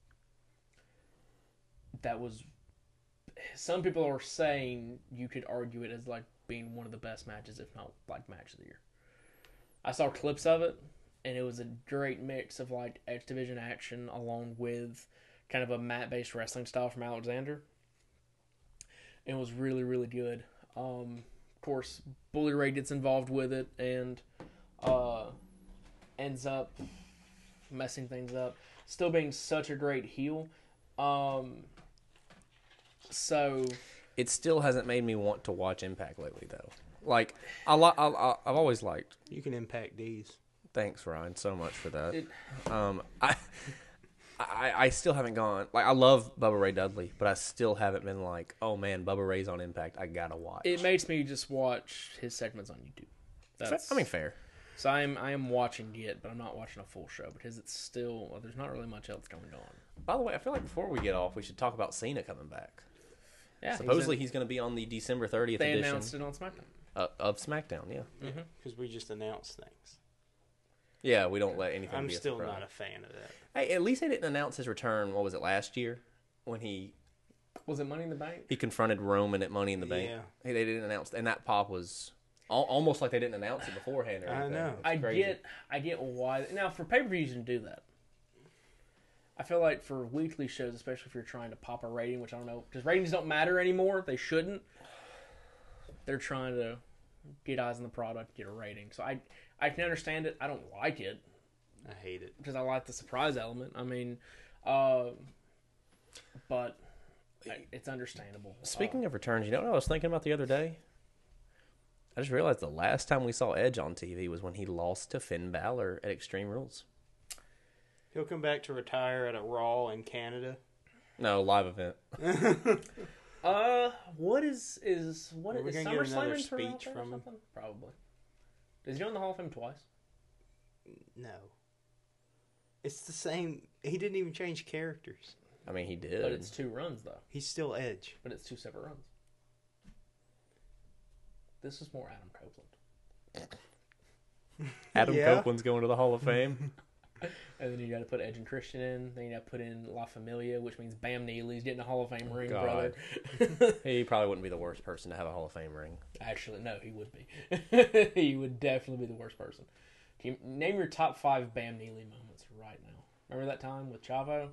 That was, some people are saying you could argue it as like being one of the best matches, if not like match of the year. I saw clips of it, and it was a great mix of like X Division action along with kind of a mat-based wrestling style from Alexander. It was really, really good. Of course, Bully Ray gets involved with it and ends up messing things up. Still being such a great heel. So it still hasn't made me want to watch Impact lately, though. Like, I've always liked. You can Impact D's. Thanks, Ryan, so much for that. I still haven't gone. Like, I love Bubba Ray Dudley, but I still haven't been like, oh man, Bubba Ray's on Impact. I gotta watch. It makes me just watch his segments on YouTube. Fair. So I am watching it, but I'm not watching a full show because it's still, well, there's not really much else going on. By the way, I feel like before we get off, we should talk about Cena coming back. Yeah, supposedly he's going to be on the December 30th edition. They announced it on SmackDown. Of SmackDown, yeah. Because we just announce things. Yeah, we don't let anything I'm be a still surprise. not a fan of that. Hey, at least they didn't announce his return, what was it, last year? When he... Was it Money in the Bank? He confronted Roman at Money in the Bank. Yeah. Hey, they didn't announce... And that pop was almost like they didn't announce it beforehand or anything. I know. I get why... Now, for pay-per-views, you can do that. I feel like for weekly shows, especially if you're trying to pop a rating, which I don't know, because ratings don't matter anymore. They shouldn't. They're trying to get eyes on the product, get a rating. So I can understand it. I don't like it. I hate it. Because I like the surprise element. I mean, but it's understandable. Speaking of returns, you know what I was thinking about the other day? I just realized the last time we saw Edge on TV was when he lost to Finn Balor at Extreme Rules. He'll come back to retire at a Raw in Canada. No, live event. What is SummerSlam in speech from him? Probably. Is he on the Hall of Fame twice? No. It's the same. He didn't even change characters. I mean, he did. But it's 2 runs, though. He's still Edge. But it's 2 separate runs. This is more Adam Copeland. Adam Copeland's going to the Hall of Fame. And then you got to put Edge and Christian in. Then you got to put in La Familia, which means Bam Neely's getting a Hall of Fame ring, God. brother. He probably wouldn't be the worst person to have a Hall of Fame ring. Actually, no, he would be. He would definitely be the worst person. Can you name your top 5 Bam Neely moments right now? Remember that time with Chavo?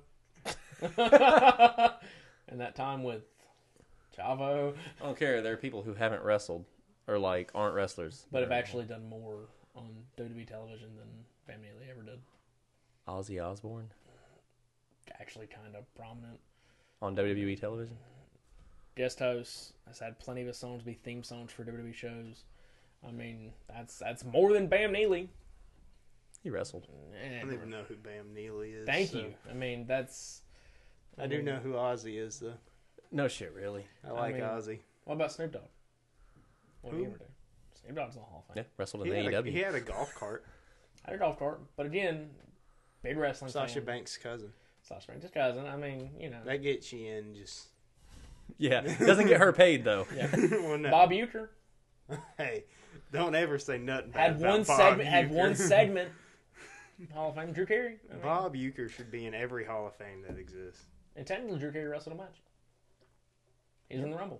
And that time with Chavo? I don't care. There are people who haven't wrestled or like aren't wrestlers, but have actually done more on WWE television than Bam Neely ever did. Ozzy Osbourne, actually kind of prominent on WWE television. Guest host has had plenty of his songs be theme songs for WWE shows. I mean, that's more than Bam Neely. He wrestled. I don't even know who Bam Neely is. Thank you. I mean, I do know who Ozzy is, though. No shit, really. I like Ozzy. What about Snoop Dogg? What who? did he ever do? Snoop Dogg's in the Hall of Fame. Yeah, wrestled in AEW. He had a golf cart. Had a golf cart, but again, big wrestling Sasha fan. Banks' cousin. Sasha Banks' cousin. I mean, you know. That gets you in just... Yeah, doesn't get her paid, though. Yeah. Well, no. Bob Uecker. Hey, don't ever say nothing bad Had about one Bob segment. Uecker. Had one segment. Hall of Fame. Drew Carey. I mean, Bob Uecker should be in every Hall of Fame that exists. and technically, Drew Carey wrestled a match. He's in the Rumble.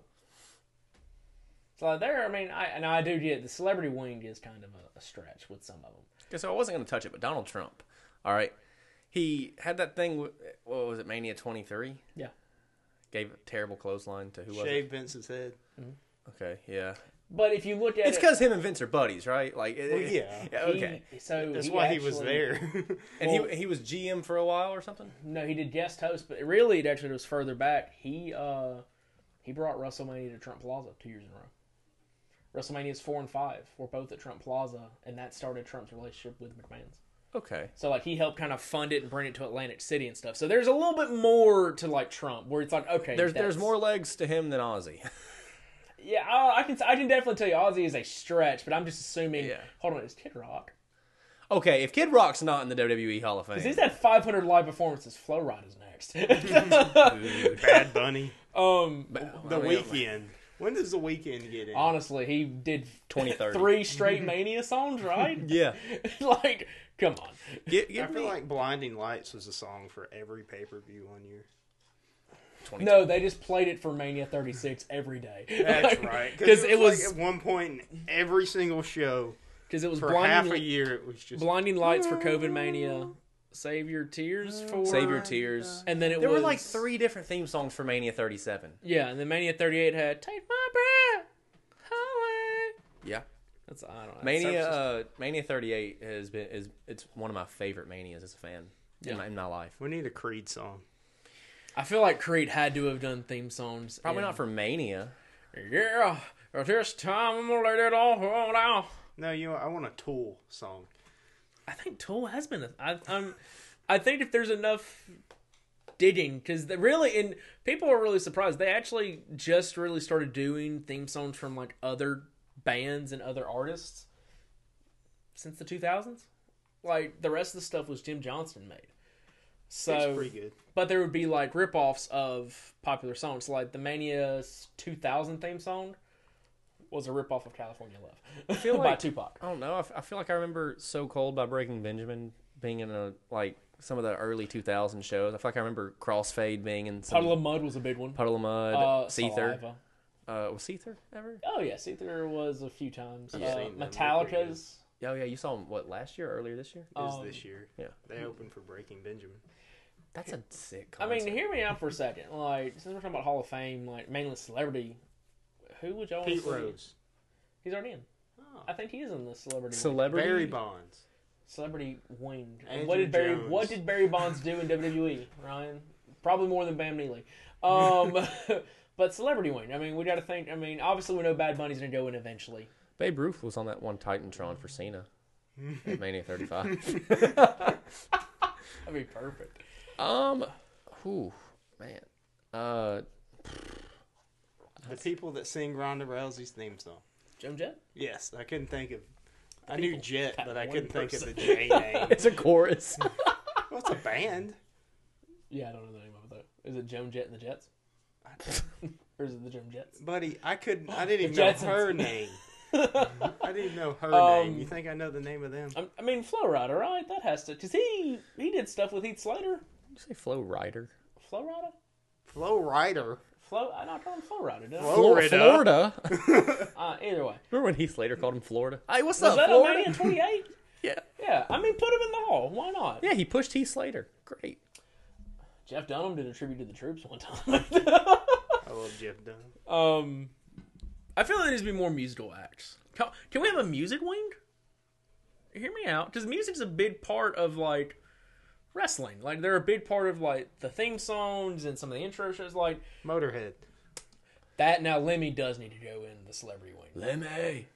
So there, I mean, I do get the celebrity wing is kind of a stretch with some of them. Okay, so I wasn't going to touch it, but Donald Trump, all right, he had that thing. What was it, Mania 23? Yeah. Gave a terrible clothesline to who was Shaved it? Vince's head. Okay, yeah. But if you look at It's because him and Vince are buddies, right? Like, Well, yeah. Okay. That's why he was there. And he was GM for a while or something. No, he did guest host, but really, it actually was further back. He brought WrestleMania to Trump Plaza 2 years in a row. WrestleManias 4 and 5 were both at Trump Plaza, and that started Trump's relationship with McMahon's. Okay. So, like, he helped kind of fund it and bring it to Atlantic City and stuff. So there's a little bit more to, like, Trump, where it's like, okay, There's more legs to him than Ozzy. Yeah, I can definitely tell you Ozzy is a stretch, but I'm just assuming. Yeah. Hold on, is Kid Rock? Okay, if Kid Rock's not in the WWE Hall of Fame, Because he's had 500 live performances. Flo Rida is next. Bad Bunny. The mean, Weeknd. When does The Weeknd get in? Honestly, he did 2030. 3 straight Mania songs, right? Yeah. Like, come on. I feel like Blinding Lights was a song for every pay-per-view one year. No, they just played it for Mania 36 every day. That's right. Because it was like at one point in every single show. Because it was For half a year, it was just Blinding Lights for COVID Mania, Save Your Tears for Save Your Tears. and then There was were like 3 different theme songs for Mania 37. Yeah, and then Mania 38 had Take My Breath Away. Yeah. That's I don't know. Mania 38 it's one of my favorite Manias as a fan in my life. we need a Creed song. I feel like Creed had to have done theme songs. Probably not for Mania. Yeah, this time I'm gonna let it all out. No, I want a Tool song. I think Tool has been. I think if there's enough digging, because and people are really surprised. They actually just really started doing theme songs from like other bands and other artists since the 2000s. Like the rest of the stuff was Jim Johnston made. So It's pretty good. But there would be like ripoffs of popular songs, like the Mania 2000 theme song was a ripoff of California Love I feel by like Tupac. I don't know. I feel like I remember "So Cold" by Breaking Benjamin being in some of the early 2000 shows. I feel like I remember Crossfade being in some Puddle of Mud was a big one. Puddle of Mud, Seether. Saliva. Was Seether ever? Oh yeah, Seether was a few times. I've seen them. Metallica's. Oh yeah, you saw them last year or earlier this year? It was this year. Yeah. They opened for Breaking Benjamin. That's a sick I concept. mean, hear me out for a second. Like, since we're talking about Hall of Fame, like mainly celebrity, who would y'all Pete see? Rose. He's already in. Oh. I think he is in the celebrity. Celebrity. Barry Bonds. Celebrity wing. Andrew What did Barry? Jones. What did Barry Bonds do in WWE? Ryan, probably more than Bam Neely. But celebrity wing. I mean, we got to think. I mean, obviously we know Bad Bunny's gonna go in eventually. Babe Ruth was on that one Titantron for Cena at Mania 35. That'd be perfect. Man. The people that sing Ronda Rousey's theme song. Joan Jett. Yes, I couldn't think of. I knew Jet, that but I one couldn't think of the person. J name. It's a chorus. Well, it's a band. Yeah, I don't know the name of it though. Is it Joan Jett and the Jets? Or is it the Joan Jets? Buddy, I didn't even The know Jetsons. her name. I didn't even know her name. You think I know the name of them? I mean, Flo Rida, right? That has to, because he did stuff with Heath Slater. Did you say Flo Rida? Flo Rida? Flo Rida. I not called him Flo Rida, did I? Florida. Florida? Either way. Remember when Heath Slater called him Florida? Hey, what's Was up, that Florida? on Mania 28? Yeah. Yeah, I mean, put him in the hall. Why not? Yeah, he pushed Heath Slater. Great. Jeff Dunham did a tribute to the troops one time. I love Jeff Dunn. I feel like there needs to be more musical acts. Can we have a music wing? Hear me out, because music's a big part of like wrestling. Like they're a big part of like the theme songs and some of the intro shows. Like Motorhead. that. Now Lemmy does need to go in the celebrity wing. Lemmy.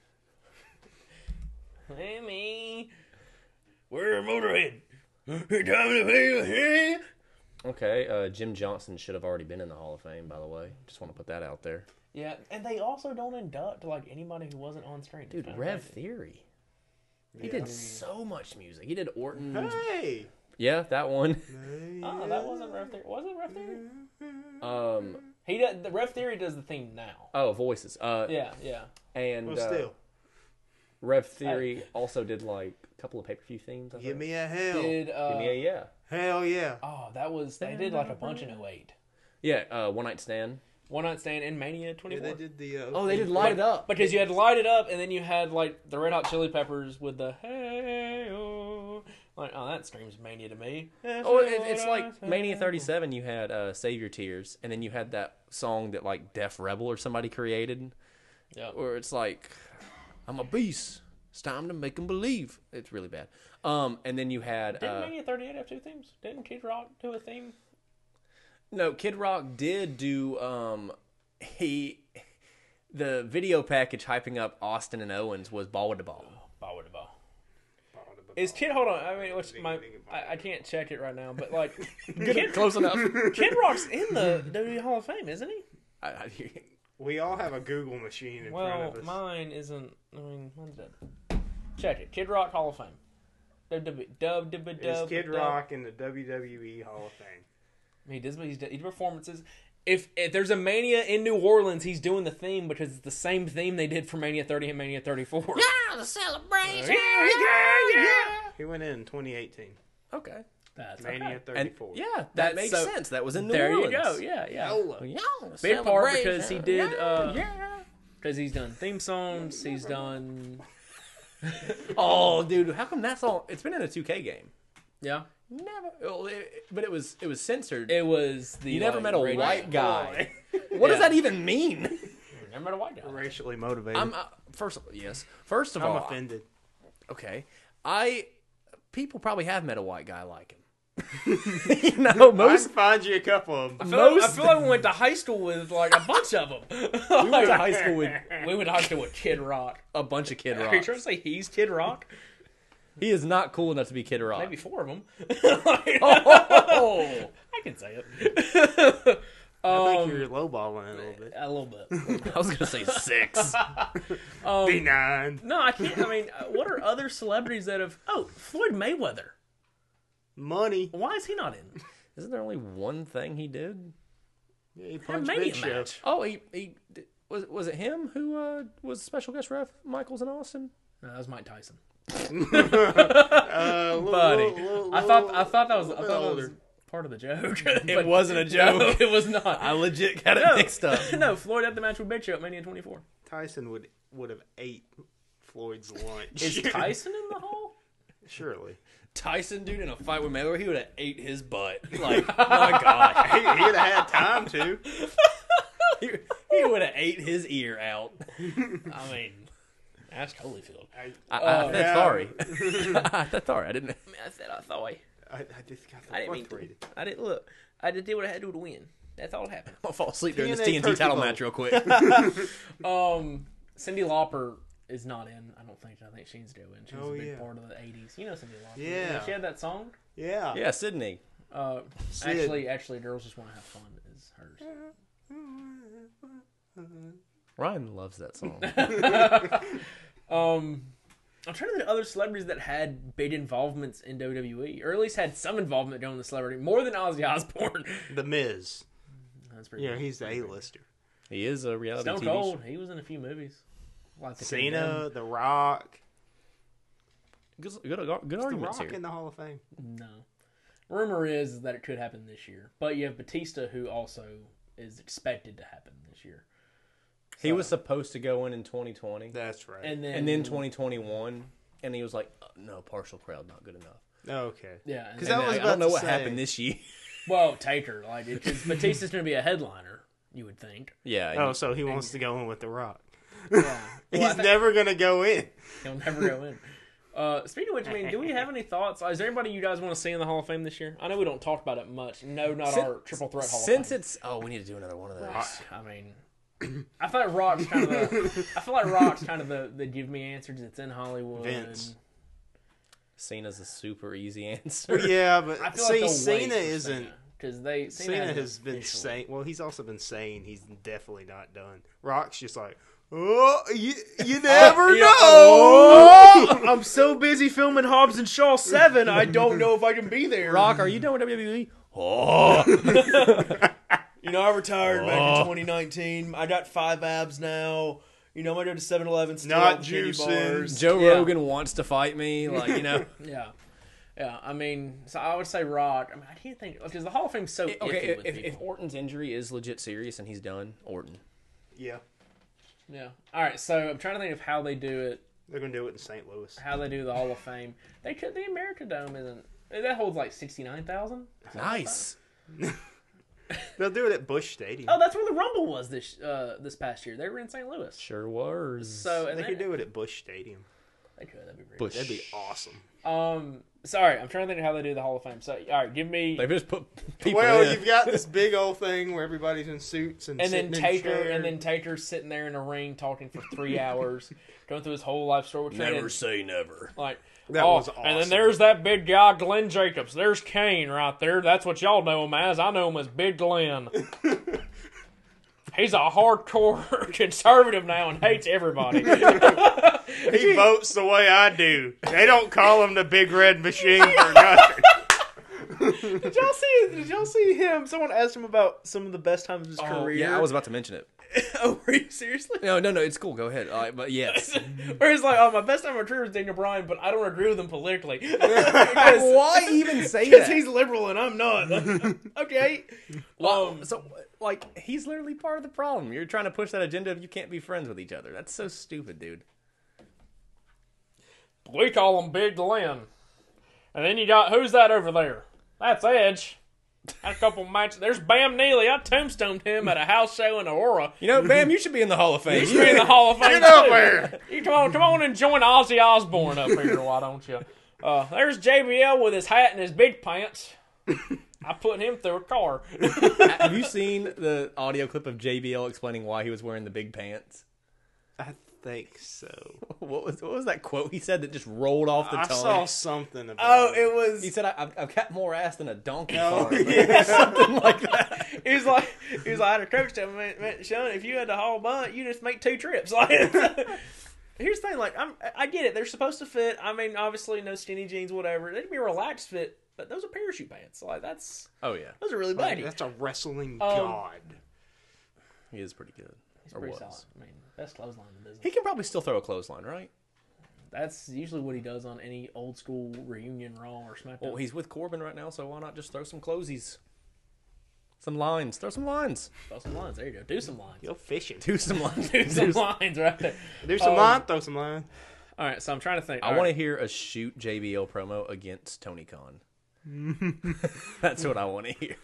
Lemmy, we're Motorhead. Time to pay. Okay, Jim Johnson should have already been in the Hall of Fame, by the way. Just want to put that out there. Yeah, and they also don't induct like anybody who wasn't on screen. Dude, Rev Theory. He did so much music. He did Orton. Hey. Yeah, that one. Oh, that wasn't Rev Theory. Was it Rev Theory? He does, the Rev Theory does the theme now. Oh, Voices. Yeah. And Well, still. Rev Theory also did like a couple of pay-per-view themes. I Give think. me a hell. Did Give me a yeah. Hell yeah. oh, that was they did like a bunch in 08. Yeah, One Night Stand. One Night Stand and Mania Yeah, 24. they did the. Oh, they did Light It Up. Because you had Light It Up, and then you had like the Red Hot Chili Peppers with the hey oh, like oh that screams Mania to me. Oh, it's like Mania 37. You had Save Your Tears, and then you had that song that like Def Rebel or somebody created, Yeah. where it's like, "I'm a beast. It's time to make them believe." It's really bad. And then you had Didn't Mania 38 have two themes? Didn't Kid Rock do a theme? no, Kid Rock did do the video package hyping up Austin and Owens was ball with the ball. Ball with the ball. Is Kid? Hold on. I mean, I can't check it right now, but like, Close enough. Kid Rock's in the WWE Hall of Fame, isn't he? We all have a Google machine in front of us. Mine isn't. I mean, mine's dead. Check it. Kid Rock Hall of Fame. Is Kid Rock in the WWE Hall of Fame? He does performances. If there's a Mania in New Orleans, he's doing the theme because it's the same theme they did for Mania 30 and Mania 34. Yeah, the celebration. Yeah. He went in 2018. Okay. That's Mania okay. 34. That makes sense. That was in New There Orleans. you go. Yeah. Big part because he did. Because he's done theme songs. He's done. Oh, dude, how come that's all? It's been in a 2K game. Yeah. Never, but it was censored. It was the. You never met a white guy. Boy. What does that even mean? Never met a white guy. Racially motivated. I'm First of I'm all, offended. Okay, people probably have met a white guy like him. I can find you a couple of them. I feel like we went to high school with like a bunch of them. We went to high school with Kid Rock. a bunch of Kid Rock. Are you trying to say he's Kid Rock? He is not cool enough to be Kid Rock. Maybe 4 of them. Oh. I can say it. I think you're lowballing it a little bit. A little bit. I was gonna say 6. B9. No, I can't. I mean, what are other celebrities that have? Oh, Floyd Mayweather. Money. Why is he not in? Isn't there only one thing he did? Yeah, he punched Mania Big Show. match. Oh, he was it him who was special guest ref Michaels in Austin? No, that was Mike Tyson. Buddy, I thought that was part of the joke. It wasn't a joke. No, it was not. I legit got it mixed up. No, Floyd had the match with Big Show at Mania 24. Tyson would have ate Floyd's lunch. Is Tyson in the hall? Surely. Tyson, dude, in a fight with Mayweather, he would have ate his butt. Like, my God. He'd have had time to. He would have ate his ear out. I mean, ask Holyfield. I said sorry. I said sorry. I didn't. I said I thought. I just got I didn't mean to. I didn't look. I just did what I had to do to win. That's all that happened. I'll fall asleep during this TNT title match real quick. Cyndi Lauper is not in. I don't think. I think she's doing. She was a big part of the '80s. You know Cyndi Lauper. Yeah. She had that song. Yeah. Yeah, Sydney. Actually, Girls Just Want to Have Fun is hers. Ryan loves that song. I'm trying to think of other celebrities that had big involvements in WWE, or at least had some involvement during the celebrity, more than Ozzy Osbourne. The Miz. That's pretty. Yeah, good. he's the A-lister. He is a reality Stone TV Cold. show. He was in a few movies. Like Cena, The Rock. Good The arguments Rock here. in the Hall of Fame. No. Rumor is that it could happen this year, but you have Batista, who also is expected to happen this year. He was supposed to go in 2020. That's right. And then 2021, and he was like, no, partial crowd, not good enough. Okay. Yeah. Because And I was I about don't know to what say, happened this year. Well, Taker, like, because Batista's going to be a headliner, you would think. Yeah. Oh, so he wants to go in with The Rock. Yeah. He's never going to go in. He'll never go in. Speaking of which, I mean, do we have any thoughts? Is there anybody you guys want to see in the Hall of Fame this year? I know we don't talk about it much. No, not our Triple Threat Hall of Fame. Since it's... Oh, we need to do another one of those. I mean... I feel like Rock's kind of the give me answers. It's in Hollywood. Vince. Cena's a super easy answer. Well, yeah, but I feel like they'll Cena wait for isn't. because Cena has been saying. Well, he's also been saying he's definitely not done. Rock's just like, oh, you never know. I'm so busy filming Hobbs and Shaw 7, I don't know if I can be there. Rock, are you done with WWE? Oh. You know, I retired back in 2019. I got 5 abs now. You know, I go to 7-Eleven. Not juicing. Joe Rogan wants to fight me. Like, you know. Yeah. Yeah, I mean, so I would say Rock. I mean, I can't think, because the Hall of Fame's so iffy with if people. Orton's injury is legit serious and he's done, Orton. Yeah, Yeah. All right, so I'm trying to think of how they do it. they're gonna do it in St. Louis. How they do the Hall of Fame. The America Dome isn't... That holds like 69,000? Nice. They'll do it at Busch Stadium. Oh, that's where the Rumble was this past year. They were in St. Louis. Sure was. So and They could do it at Busch Stadium. They could. That'd be great. Bush. That'd be awesome. Sorry, I'm trying to think of how they do the Hall of Fame. So, all right, give me. They just put people Well, in. you've got this big old thing where everybody's in suits and And sitting then in Taker, chairs. and then Taker's sitting there in a ring talking for 3 hours, going through his whole life story. Never say never. Like, That was And then awesome. there's that big guy, Glenn Jacobs. There's Kane right there. That's what y'all know him as. I know him as Big Glenn. He's a hardcore conservative now and hates everybody. He votes the way I do. They don't call him the Big Red Machine for nothing. Did y'all see him? Someone asked him about some of the best times of his career. Yeah, I was about to mention it. Oh, were you seriously? No, it's cool. Go ahead. But yes. Where he's like, my best time of my career was Daniel Bryan, but I don't agree with him politically. Why even say Because that? he's liberal and I'm not. Okay. So, like, he's literally part of the problem. You're trying to push that agenda if you can't be friends with each other. That's so stupid, dude. We call him Big Glenn. And then you got, who's that over there? That's Edge. Had a couple matches. There's Bam Neely. I tombstoned him at a house show in Aurora. You know, Bam, you should be in the Hall of Fame. You should be in the Hall of Fame. Get up too. there. You come on and join Ozzy Osbourne up here, why don't you? There's JBL with his hat and his big pants. I put him through a car. Have you seen the audio clip of JBL explaining why he was wearing the big pants? I think so. What was that quote he said that just rolled off the I tongue? saw something about Oh, it. it was. He said, I've got more ass than a donkey Oh, farm. yeah. Something like that. He was like, I had a coach tell me, man, Sean, if you had the whole bunt, you just make 2 trips. Like, here's the thing, like, I get it. They're supposed to fit. I mean, obviously, no skinny jeans, whatever. They'd be a relaxed fit, but those are parachute pants. Like, those Oh, yeah. are really Like, baggy. that's a wrestling god. He is pretty good. He's Or pretty was. solid. I mean, best clothesline in the business. He can probably still throw a clothesline, right? That's usually what he does on any old school reunion Raw or SmackDown. Well, he's with Corbin right now, so why not just throw some closies? Some lines. Throw some lines. Throw some lines. There you go. Do some lines. Go fishing. Do some lines. Do some lines right there. Do some line, throw some line. All right, so I'm trying to think. I want to hear a shoot JBL promo against Tony Khan. That's what I want to hear.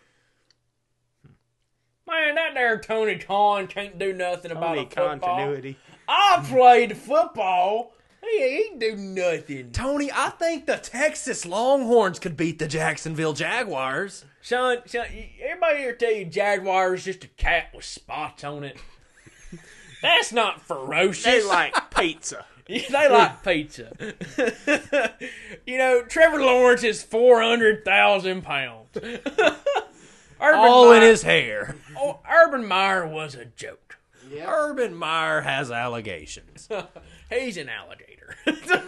Man, that there Tony Khan can't do nothing about a Only football. continuity. I played football. He ain't do nothing. Tony, I think the Texas Longhorns could beat the Jacksonville Jaguars. Sean, everybody here tell you Jaguars just a cat with spots on it. That's not ferocious. They like pizza. They like pizza. You know, Trevor Lawrence is 400,000 pounds. All in his hair. Oh, Urban Meyer was a joke. Yeah. Urban Meyer has allegations. He's an alligator.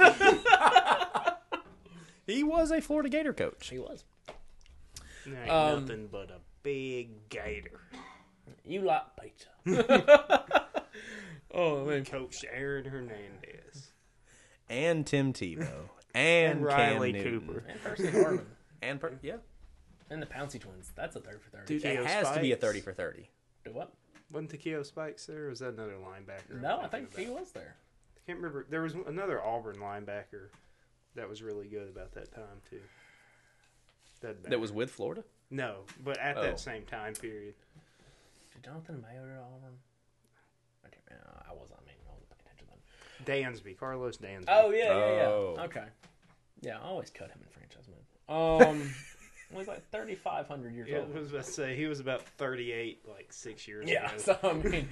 He was a Florida Gator coach. He was. There ain't nothing but a big gator. You like pizza. Oh, man. Coach Aaron Hernandez. And Tim Tebow. And Riley Cam Newton. Cooper. And Percy Harvin. And, yeah. And the Pouncey twins. That's a 30 for 30. Dude, Takeo it has to be a Spikes. 30 for 30. Do what? Wasn't Takeo Spikes there, or was that another linebacker? No, I'm I think thinking he about? was there. I can't remember. There was another Auburn linebacker that was really good about that time, too. That was with Florida? No, but at Oh. that same time period. Did Jonathan Mayo go to Auburn? I wasn't paying attention then. Dansby. Carlos Dansby. Oh, yeah. Oh. Okay. Yeah, I always cut him in franchise mode. Well, he's like 3,500 years Yeah, old. I was about to say, he was about 38, like 6 years Yeah, ago. so I mean,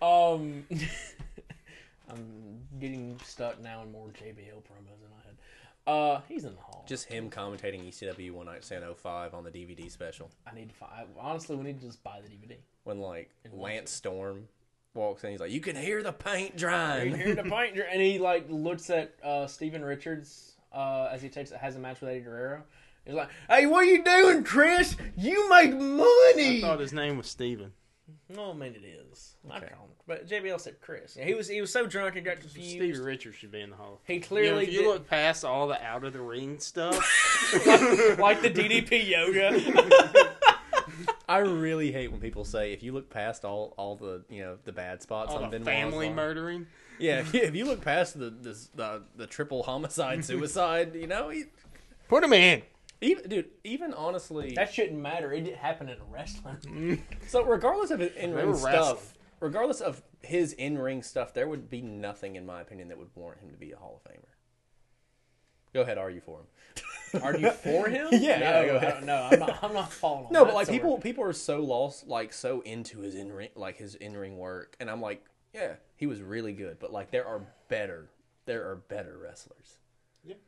I'm getting stuck now in more JBL promos than I had. He's in the hall. Just him commentating ECW One Night Stand 05 on the DVD special. I need to find. Honestly, we need to just buy the DVD. When, like, watch Lance Storm walks in, he's like, you can hear the paint You drying. hear the paint, and he like looks at Steven Richards as he has a match with Eddie Guerrero. He's like, "Hey, what are you doing, Chris? You make money." I thought his name was Steven. No, I mean it is. I Okay. call him, but JBL said Chris. Yeah, he was so drunk and got confused. Stevie Richards should be in the Hall. He You know, clearly if you did, look past all the out of the ring stuff, like the DDP yoga. I really hate when people say, if you look past all the, the bad spots all on the Benoit's family line- murdering. Yeah, if you look past the triple homicide suicide, Put him in. even honestly, That shouldn't matter. It didn't happen in a wrestling. so regardless of it in They ring were wrestling. stuff, regardless of his in-ring stuff, there would be nothing, in my opinion, that would warrant him to be a Hall of Famer. Go ahead, argue for him. Argue for him? Yeah, no, go ahead. I'm not following. No, but like people are so lost, like so into his in-ring work, and I'm like, yeah, he was really good, but like there are better wrestlers. Yep.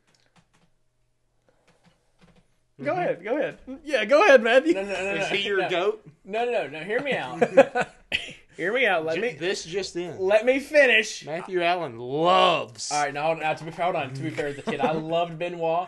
Go ahead. Yeah, go ahead, Matthew. No. Is he your goat? No. Hear me out. Hear me out. This just in. Let me finish. Matthew Allen loves. All right, now to be fair, To be fair, as a kid, I loved Benoit.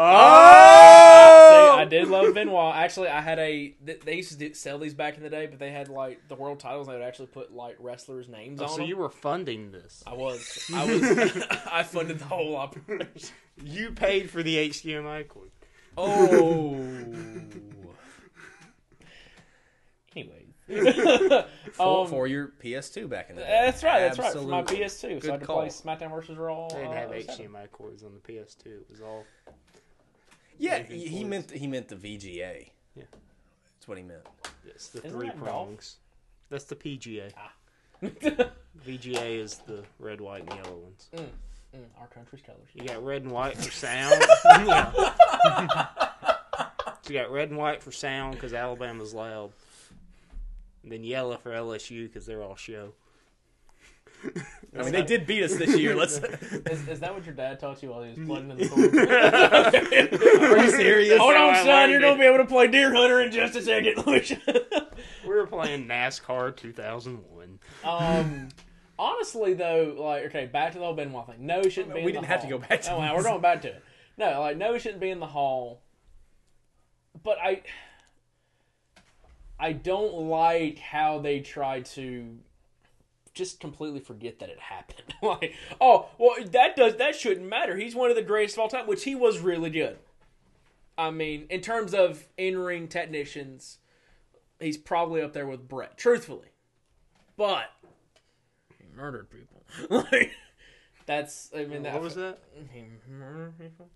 Oh! I did love Benoit. Actually, I had they used to sell these back in the day, but they had like the world titles. And they would actually put like wrestlers' names on So them. you were funding this. I was. I funded the whole operation. You paid for the HDMI cord. Oh. Anyway. For your PS2 back in the day. That's right. Absolutely. For my PS2, so I had to call. play SmackDown versus Raw. They didn't have 7. HDMI cords on the PS2. It was all. Yeah, he meant the VGA. Yeah, that's what he meant. It's the Isn't three that prongs. That's the PGA. VGA is the red, white, and yellow ones. Our country's colors. You got red and white for sound. Yeah. So you got red and white for sound because Alabama's loud. And then yellow for LSU because they're all show. I mean, they did beat us this year. Let's. Is that what your dad taught you while he was plugging in the cords? Are you serious? Hold on, I son. learned You're it. going to be able to play Deer Hunter in just a second. We were playing NASCAR 2001. Honestly, though, like, okay, back to the whole Benoit thing. No, he shouldn't be in the We didn't have to Hall. go back to Oh, wow, we're going back to it. No, like, no, he shouldn't be in the Hall. But I don't like how they try to just completely forget that it happened. Like, oh, well, that shouldn't matter. He's one of the greatest of all time, which he was really good. I mean, in terms of in-ring technicians, he's probably up there with Brett, truthfully. But he murdered people. Like, that's, I mean, What was that? He murdered people.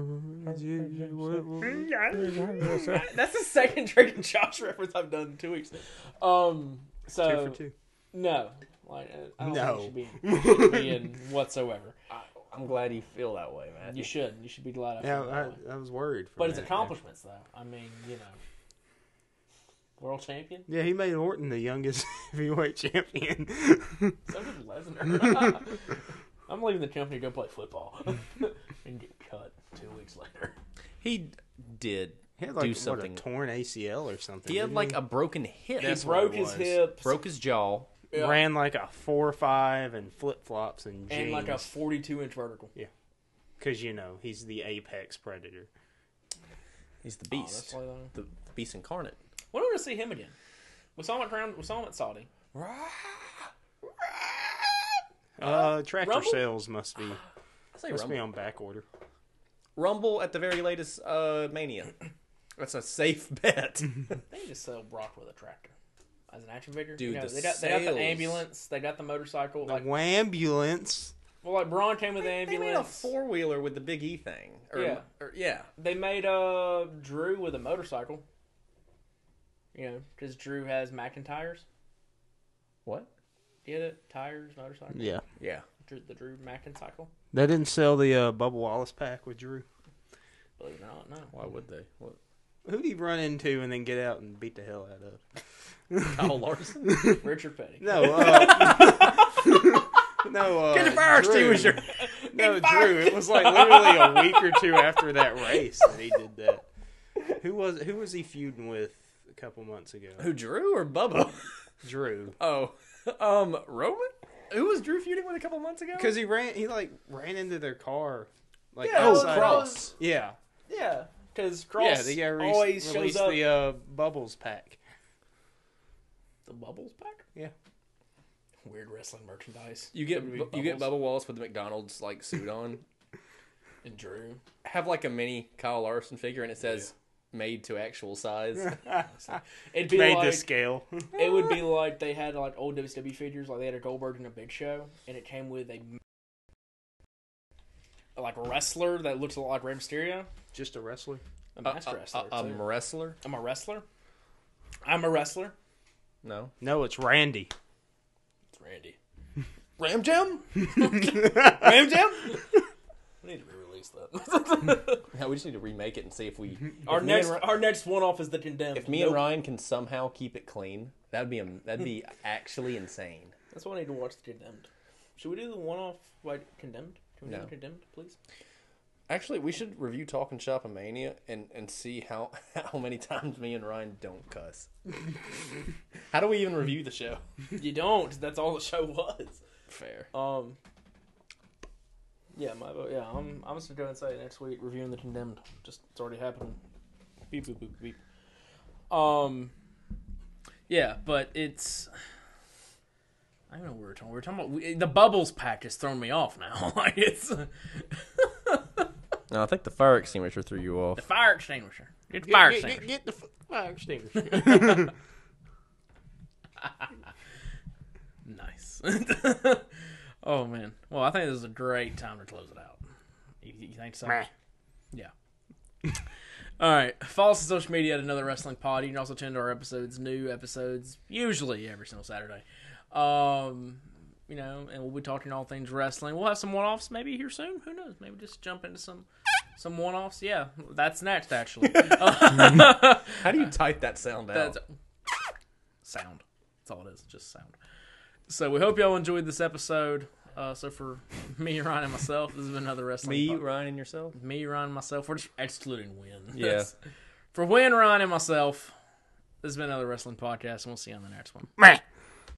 That's the second Drake and Josh reference I've done in 2 weeks. So 2 for 2. no, like I don't No. think you should be in whatsoever. I'm glad you feel that way, man. You should be glad I Yeah, feel that way. I was worried. For But a his minute accomplishments, though, I mean, world champion. there. Yeah, he made Orton the youngest heavyweight champion. So did Lesnar. I'm leaving the company to go play football and get cut 2 weeks later. He did He had like do something. a torn ACL or something. He had didn't like a broken hip. He That's broke what it his was. hips, broke his jaw. yeah, ran like a 4.5 and flip flops and jeans. and like a 42-inch vertical. Because he's the apex predator. He's the Oh, beast. that's why The beast incarnate. when are we going to see him again? We saw him at Saudi. Tractor Rumble? sales must be I say be Rumble. on back order. Rumble at the very latest Mania. That's a safe bet. They need to sell Brock with a tractor as an action figure. Dude, they the got the sales. ambulance, they got the motorcycle. The Like, Wambulance. well, like Braun came with the They made a ambulance. 4-wheeler with the Big E thing. Yeah. They made Drew with a motorcycle. Because Drew has McIntyres. What? Get it? Tires, motorcycle. Yeah. Yeah. The Drew McIntyre. They didn't sell the Bubba Wallace pack with Drew. Believe it or not, no. Why would they? What? Who'd he run into and then get out and beat the hell out of? Kyle Larson? Richard Petty. No, no. Get the fire Drew. extinguisher. No, Drew. It was like literally a week or two after that race that he did that. Who was he feuding with a couple months ago? Who, Drew or Bubba? Drew. Oh. Roman? Who was Drew feuding with a couple months ago? Because he ran into their car. Like Yeah, outside. Cross. Yeah. Yeah, because Cross They always shows released up. the Bubbles pack. The Bubbles pack? Yeah. Weird wrestling merchandise. You get Bubbles. Bubba Wallace with the McDonald's like suit on. And Drew. Have like a mini Kyle Larson figure, and it says "made to actual size." It'd be Made like to scale. it would be like they had like old WCW figures, like they had a Goldberg and a Big Show, and it came with a wrestler that looks a lot like Rey Mysterio. Just a wrestler. A masked wrestler. A too. wrestler? I'm a wrestler. I'm a wrestler. No. No, it's Randy. Randy. Ram Jam? Ram Jam? We need to re-release that. Yeah, we just need to remake it and see if we... Our next one-off is The Condemned. If me and Ryan can somehow keep it clean, that'd be actually insane. That's why I need to watch The Condemned. Should we do the one-off like Condemned? Can we do Condemned, please? Actually, we should review Talking Shop and Mania and see how many times me and Ryan don't cuss. How do we even review the show? You don't. That's all the show was. Fair. Yeah, my vote. Yeah, I'm just gonna go and say next week reviewing The Condemned. Just it's already happening. Beep boop boop beep. Yeah, but it's. I don't know what we were talking. We were talking about the Bubbles pack has thrown me off now. Like it's. No, I think the fire extinguisher threw you off. The fire extinguisher. Get the fire extinguisher. Get the fire extinguisher. Nice. Oh man. Well, I think this is a great time to close it out. You think so? Yeah. All right. Follow us on social media at Another Wrestling Pod. You can also tune to our episodes, new episodes, usually every single Saturday. You know, and we'll be talking all things wrestling. We'll have some one-offs maybe here soon. Who knows? Maybe just jump into some one-offs. Yeah, that's next, actually. How do you type that sound out? Sound. That's all it is. Just sound. So we hope y'all enjoyed this episode. So for me, Ryan, and myself, this has been Another Wrestling Pod. Ryan, and yourself? Me, Ryan, and myself. We're just excluding Win. Yeah. For Win, Ryan, and myself, this has been Another Wrestling Podcast, and we'll see you on the next one.